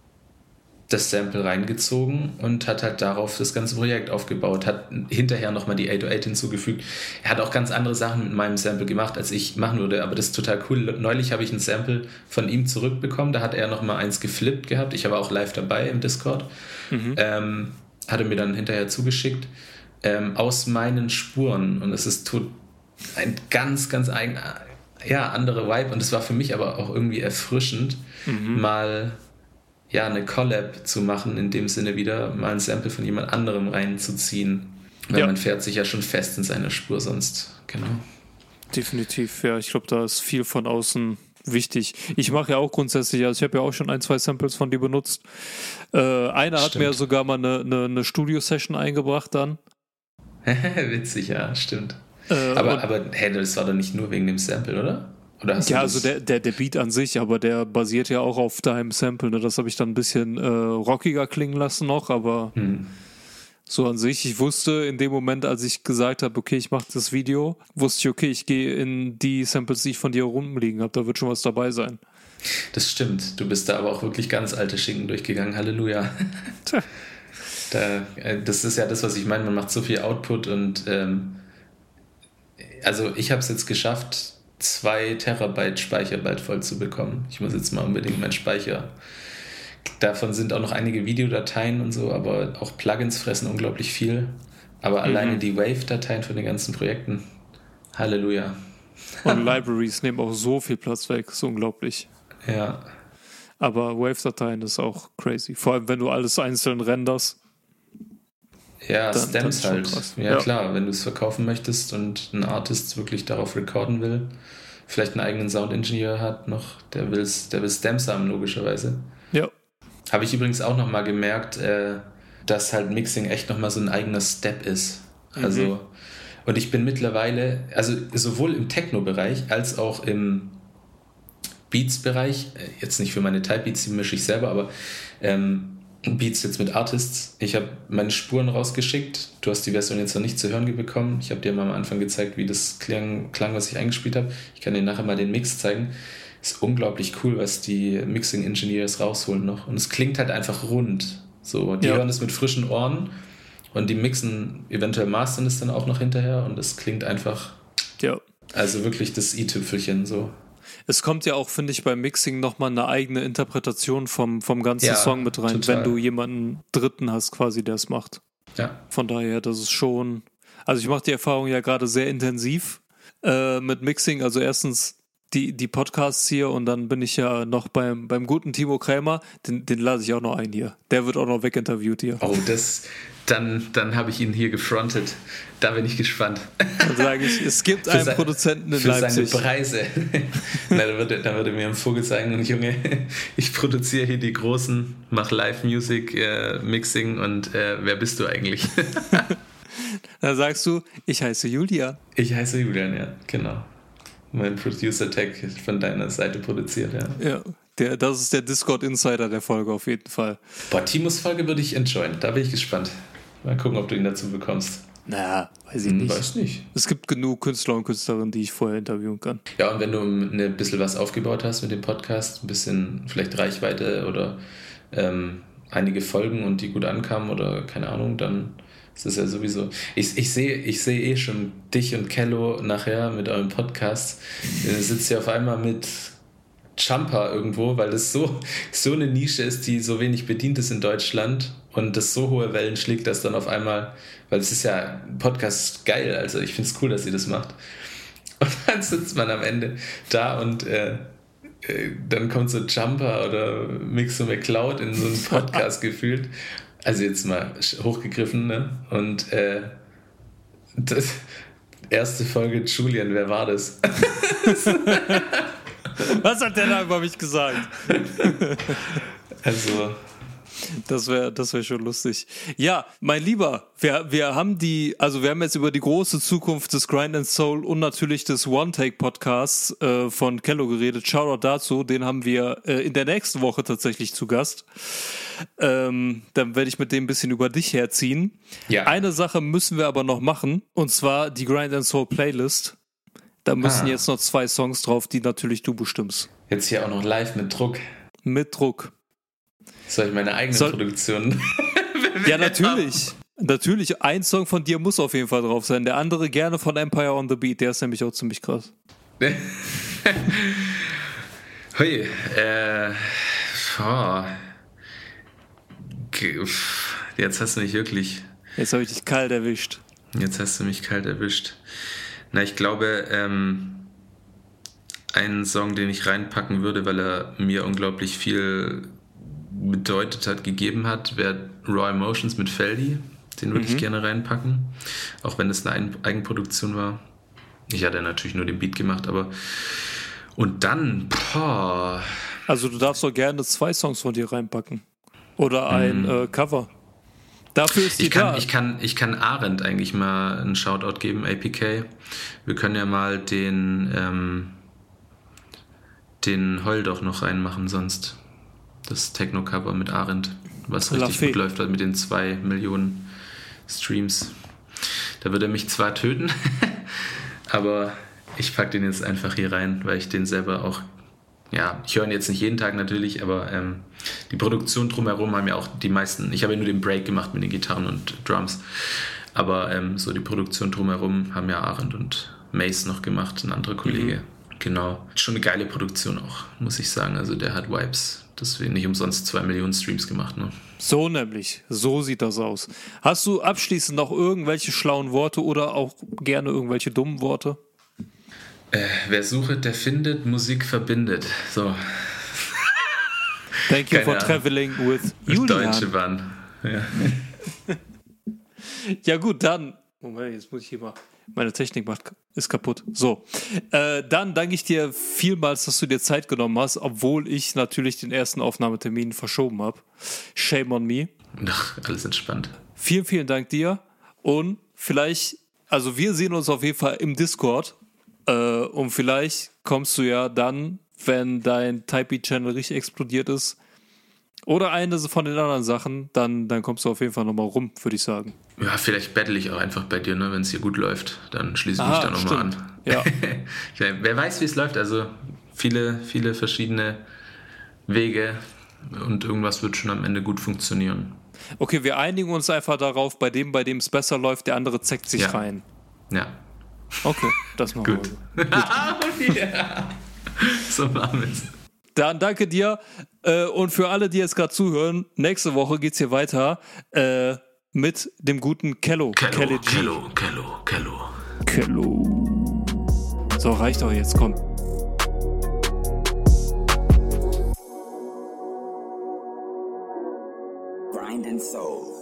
das Sample reingezogen und hat halt darauf das ganze Projekt aufgebaut, hat hinterher nochmal die acht null acht hinzugefügt. Er hat auch ganz andere Sachen mit meinem Sample gemacht, als ich machen würde, aber das ist total cool. Neulich habe ich ein Sample von ihm zurückbekommen, da hat er nochmal eins geflippt gehabt, ich war auch live dabei im Discord, mhm. ähm, hat er mir dann hinterher zugeschickt, ähm, aus meinen Spuren, und es ist tot, ein ganz, ganz eigen, ja, anderer Vibe, und es war für mich aber auch irgendwie erfrischend, mhm. mal ja, eine Collab zu machen, in dem Sinne wieder mal ein Sample von jemand anderem reinzuziehen. Weil ja. man fährt sich ja schon fest in seiner Spur sonst. Genau. Definitiv, ja. Ich glaube, da ist viel von außen wichtig. Ich mache ja auch grundsätzlich, also ich habe ja auch schon ein, zwei Samples von dir benutzt. Äh, einer hat mir sogar mal eine, eine, eine Studio-Session eingebracht dann. Witzig, ja, stimmt. Äh, aber, aber hey, das war doch nicht nur wegen dem Sample, oder? Oder hast ja, du also der, der, der Beat an sich, aber der basiert ja auch auf deinem Sample. Ne? Das habe ich dann ein bisschen äh, rockiger klingen lassen noch, aber hm. so an sich, ich wusste in dem Moment, als ich gesagt habe, okay, ich mache das Video, wusste ich, okay, ich gehe in die Samples, die ich von dir rumliegen habe, da wird schon was dabei sein. Das stimmt, du bist da aber auch wirklich ganz alte Schinken durchgegangen, Halleluja. da, das ist ja das, was ich meine, man macht so viel Output und ähm, also ich habe es jetzt geschafft, zwei Terabyte Speicher bald voll zu bekommen. Ich muss jetzt mal unbedingt meinen Speicher. Davon sind auch noch einige Videodateien und so, aber auch Plugins fressen unglaublich viel. Aber mhm. alleine die Wave-Dateien von den ganzen Projekten, Halleluja. Und Libraries nehmen auch so viel Platz weg, ist unglaublich. Ja. Aber Wave-Dateien ist auch crazy. Vor allem, wenn du alles einzeln renderst. Ja, dann, Stems halt. Ja, ja, klar, wenn du es verkaufen möchtest und ein Artist wirklich darauf recorden will, vielleicht einen eigenen Sound-Engineer hat noch, der will, der will Stems haben, logischerweise. Ja. Habe ich übrigens auch nochmal gemerkt, äh, dass halt Mixing echt nochmal so ein eigener Step ist. Also, mhm. und ich bin mittlerweile, also sowohl im Techno-Bereich als auch im Beats-Bereich, jetzt nicht für meine Type-Beats, die mische ich selber, aber ähm, Beats jetzt mit Artists. Ich habe meine Spuren rausgeschickt. Du hast die Version jetzt noch nicht zu hören bekommen. Ich habe dir mal am Anfang gezeigt, wie das klang, klang, was ich eingespielt habe. Ich kann dir nachher mal den Mix zeigen. Ist unglaublich cool, was die Mixing Engineers rausholen noch. Und es klingt halt einfach rund. So, die ja. hören es mit frischen Ohren und die mixen, eventuell mastern es dann auch noch hinterher und es klingt einfach, ja. Also wirklich das i-Tüpfelchen so. Es kommt ja auch, finde ich, beim Mixing nochmal eine eigene Interpretation vom, vom ganzen Ja, Song mit rein, total. wenn du jemanden Dritten hast quasi, der es macht. Ja. Von daher, das ist schon, also ich mache die Erfahrung ja gerade sehr intensiv äh, mit Mixing, also erstens die, die Podcasts hier und dann bin ich ja noch beim, beim guten Timo Krämer, den, den lade ich auch noch ein hier. Der wird auch noch weginterviewt hier. Oh, das, dann, dann habe ich ihn hier gefrontet. Da bin ich gespannt. Dann sage ich, es gibt einen sein, Produzenten in für Leipzig. Für seine Preise. Na, da, würde, da würde mir ein Vogel sagen, Junge, ich produziere hier die Großen, mache Live-Music, äh, Mixing und äh, wer bist du eigentlich? Dann sagst du, ich heiße Julian. Ich heiße Julian, ja, genau. Mein Producer-Tag von deiner Seite produziert, ja. Ja, der, das ist der Discord-Insider der Folge auf jeden Fall. Boah, Timos Folge würde ich enjoyen, da bin ich gespannt. Mal gucken, ob du ihn dazu bekommst. Na, weiß ich nicht. Weiß nicht. Es gibt genug Künstler und Künstlerinnen, die ich vorher interviewen kann. Ja, und wenn du ein bisschen was aufgebaut hast mit dem Podcast, ein bisschen vielleicht Reichweite oder ähm, einige Folgen und die gut ankamen oder keine Ahnung, dann ist das ja sowieso. Ich, ich sehe ich seh eh schon dich und Kello nachher mit eurem Podcast. Ihr sitzt ja auf einmal mit Jumper irgendwo, weil das so, so eine Nische ist, die so wenig bedient ist in Deutschland und das so hohe Wellen schlägt, dass dann auf einmal, weil es ist ja, ein Podcast geil, also ich finde es cool, dass ihr das macht. Und dann sitzt man am Ende da und äh, äh, dann kommt so Jumper oder Mixo McCloud in so einen Podcast gefühlt. Also jetzt mal hochgegriffen, ne? Und äh, das erste Folge Julian, wer war das? Was hat der da über mich gesagt? Also... Das wäre das wär schon lustig. Ja, mein Lieber, wir, wir haben die, also wir haben jetzt über die große Zukunft des Grind and Soul und natürlich des One-Take-Podcasts äh, von Kello geredet. Shoutout dazu, den haben wir äh, in der nächsten Woche tatsächlich zu Gast. Ähm, dann werde ich mit dem ein bisschen über dich herziehen. Ja. Eine Sache müssen wir aber noch machen, und zwar die Grind and Soul Playlist. Da müssen ah. jetzt noch zwei Songs drauf, die natürlich du bestimmst. Jetzt hier auch noch live mit Druck. Mit Druck. Soll ich meine eigene Soll... Produktion? Ja, natürlich. Natürlich, ein Song von dir muss auf jeden Fall drauf sein. Der andere gerne von Empire on the Beat. Der ist nämlich auch ziemlich krass. Hui, äh, oh. Jetzt hast du mich wirklich... Jetzt habe ich dich kalt erwischt. Jetzt hast du mich kalt erwischt. Na, ich glaube, ähm, einen Song, den ich reinpacken würde, weil er mir unglaublich viel bedeutet hat, gegeben hat, wäre Raw Emotions mit Feldy. Den würde mhm. ich gerne reinpacken. Auch wenn es eine Eigenproduktion war. Ich hatte natürlich nur den Beat gemacht, aber und dann, boah. Also du darfst doch gerne zwei Songs von dir reinpacken. Oder ein mhm. äh, Cover. Dafür ist die ich kann, da. Ich kann, ich kann Arendt eigentlich mal einen Shoutout geben, A P K. Wir können ja mal den ähm, den Heul doch noch reinmachen sonst. Das Techno-Cover mit Arendt, was richtig gut läuft mit den zwei Millionen Streams. Da würde er mich zwar töten, aber ich packe den jetzt einfach hier rein, weil ich den selber auch, ja, ich höre ihn jetzt nicht jeden Tag natürlich, aber ähm, die Produktion drumherum haben ja auch die meisten, ich habe ja nur den Break gemacht mit den Gitarren und Drums, aber ähm, so die Produktion drumherum haben ja Arendt und Mace noch gemacht, ein anderer Kollege. Mhm. Genau, schon eine geile Produktion auch, muss ich sagen, also der hat Vibes. Deswegen nicht umsonst zwei Millionen Streams gemacht, ne? So nämlich, so sieht das aus. Hast du abschließend noch irgendwelche schlauen Worte oder auch gerne irgendwelche dummen Worte? Äh, wer sucht, der findet, Musik verbindet. So. Thank you Keine for Ahnung. Traveling with Julian. Deutsche Bahn. Ja. Ja gut, dann... Moment, jetzt muss ich hier mal... Meine Technik macht, ist kaputt. So, äh, dann danke ich dir vielmals, dass du dir Zeit genommen hast, obwohl ich natürlich den ersten Aufnahmetermin verschoben habe. Shame on me. Ach, alles entspannt. Vielen, vielen Dank dir. Und vielleicht, also wir sehen uns auf jeden Fall im Discord. Äh, und vielleicht kommst du ja dann, wenn dein Typee-Channel richtig explodiert ist, oder eine von den anderen Sachen, dann, dann kommst du auf jeden Fall nochmal rum, würde ich sagen. Ja, vielleicht battle ich auch einfach bei dir, ne? Wenn es hier gut läuft, dann schließe ich ah, mich da nochmal an. Ja. Wer weiß, wie es läuft, also viele, viele verschiedene Wege und irgendwas wird schon am Ende gut funktionieren. Okay, wir einigen uns einfach darauf, bei dem, bei dem es besser läuft, der andere zeckt sich ja. rein. Ja. Okay, das machen Gut. wir. Gut. Ja. So machen wir es. Dann danke dir. Äh, und für alle, die jetzt gerade zuhören, nächste Woche geht's hier weiter äh, mit dem guten Kello. Kello, Kello, Kello, Kello. Kello. So, reicht doch jetzt, komm. Grind and Soul.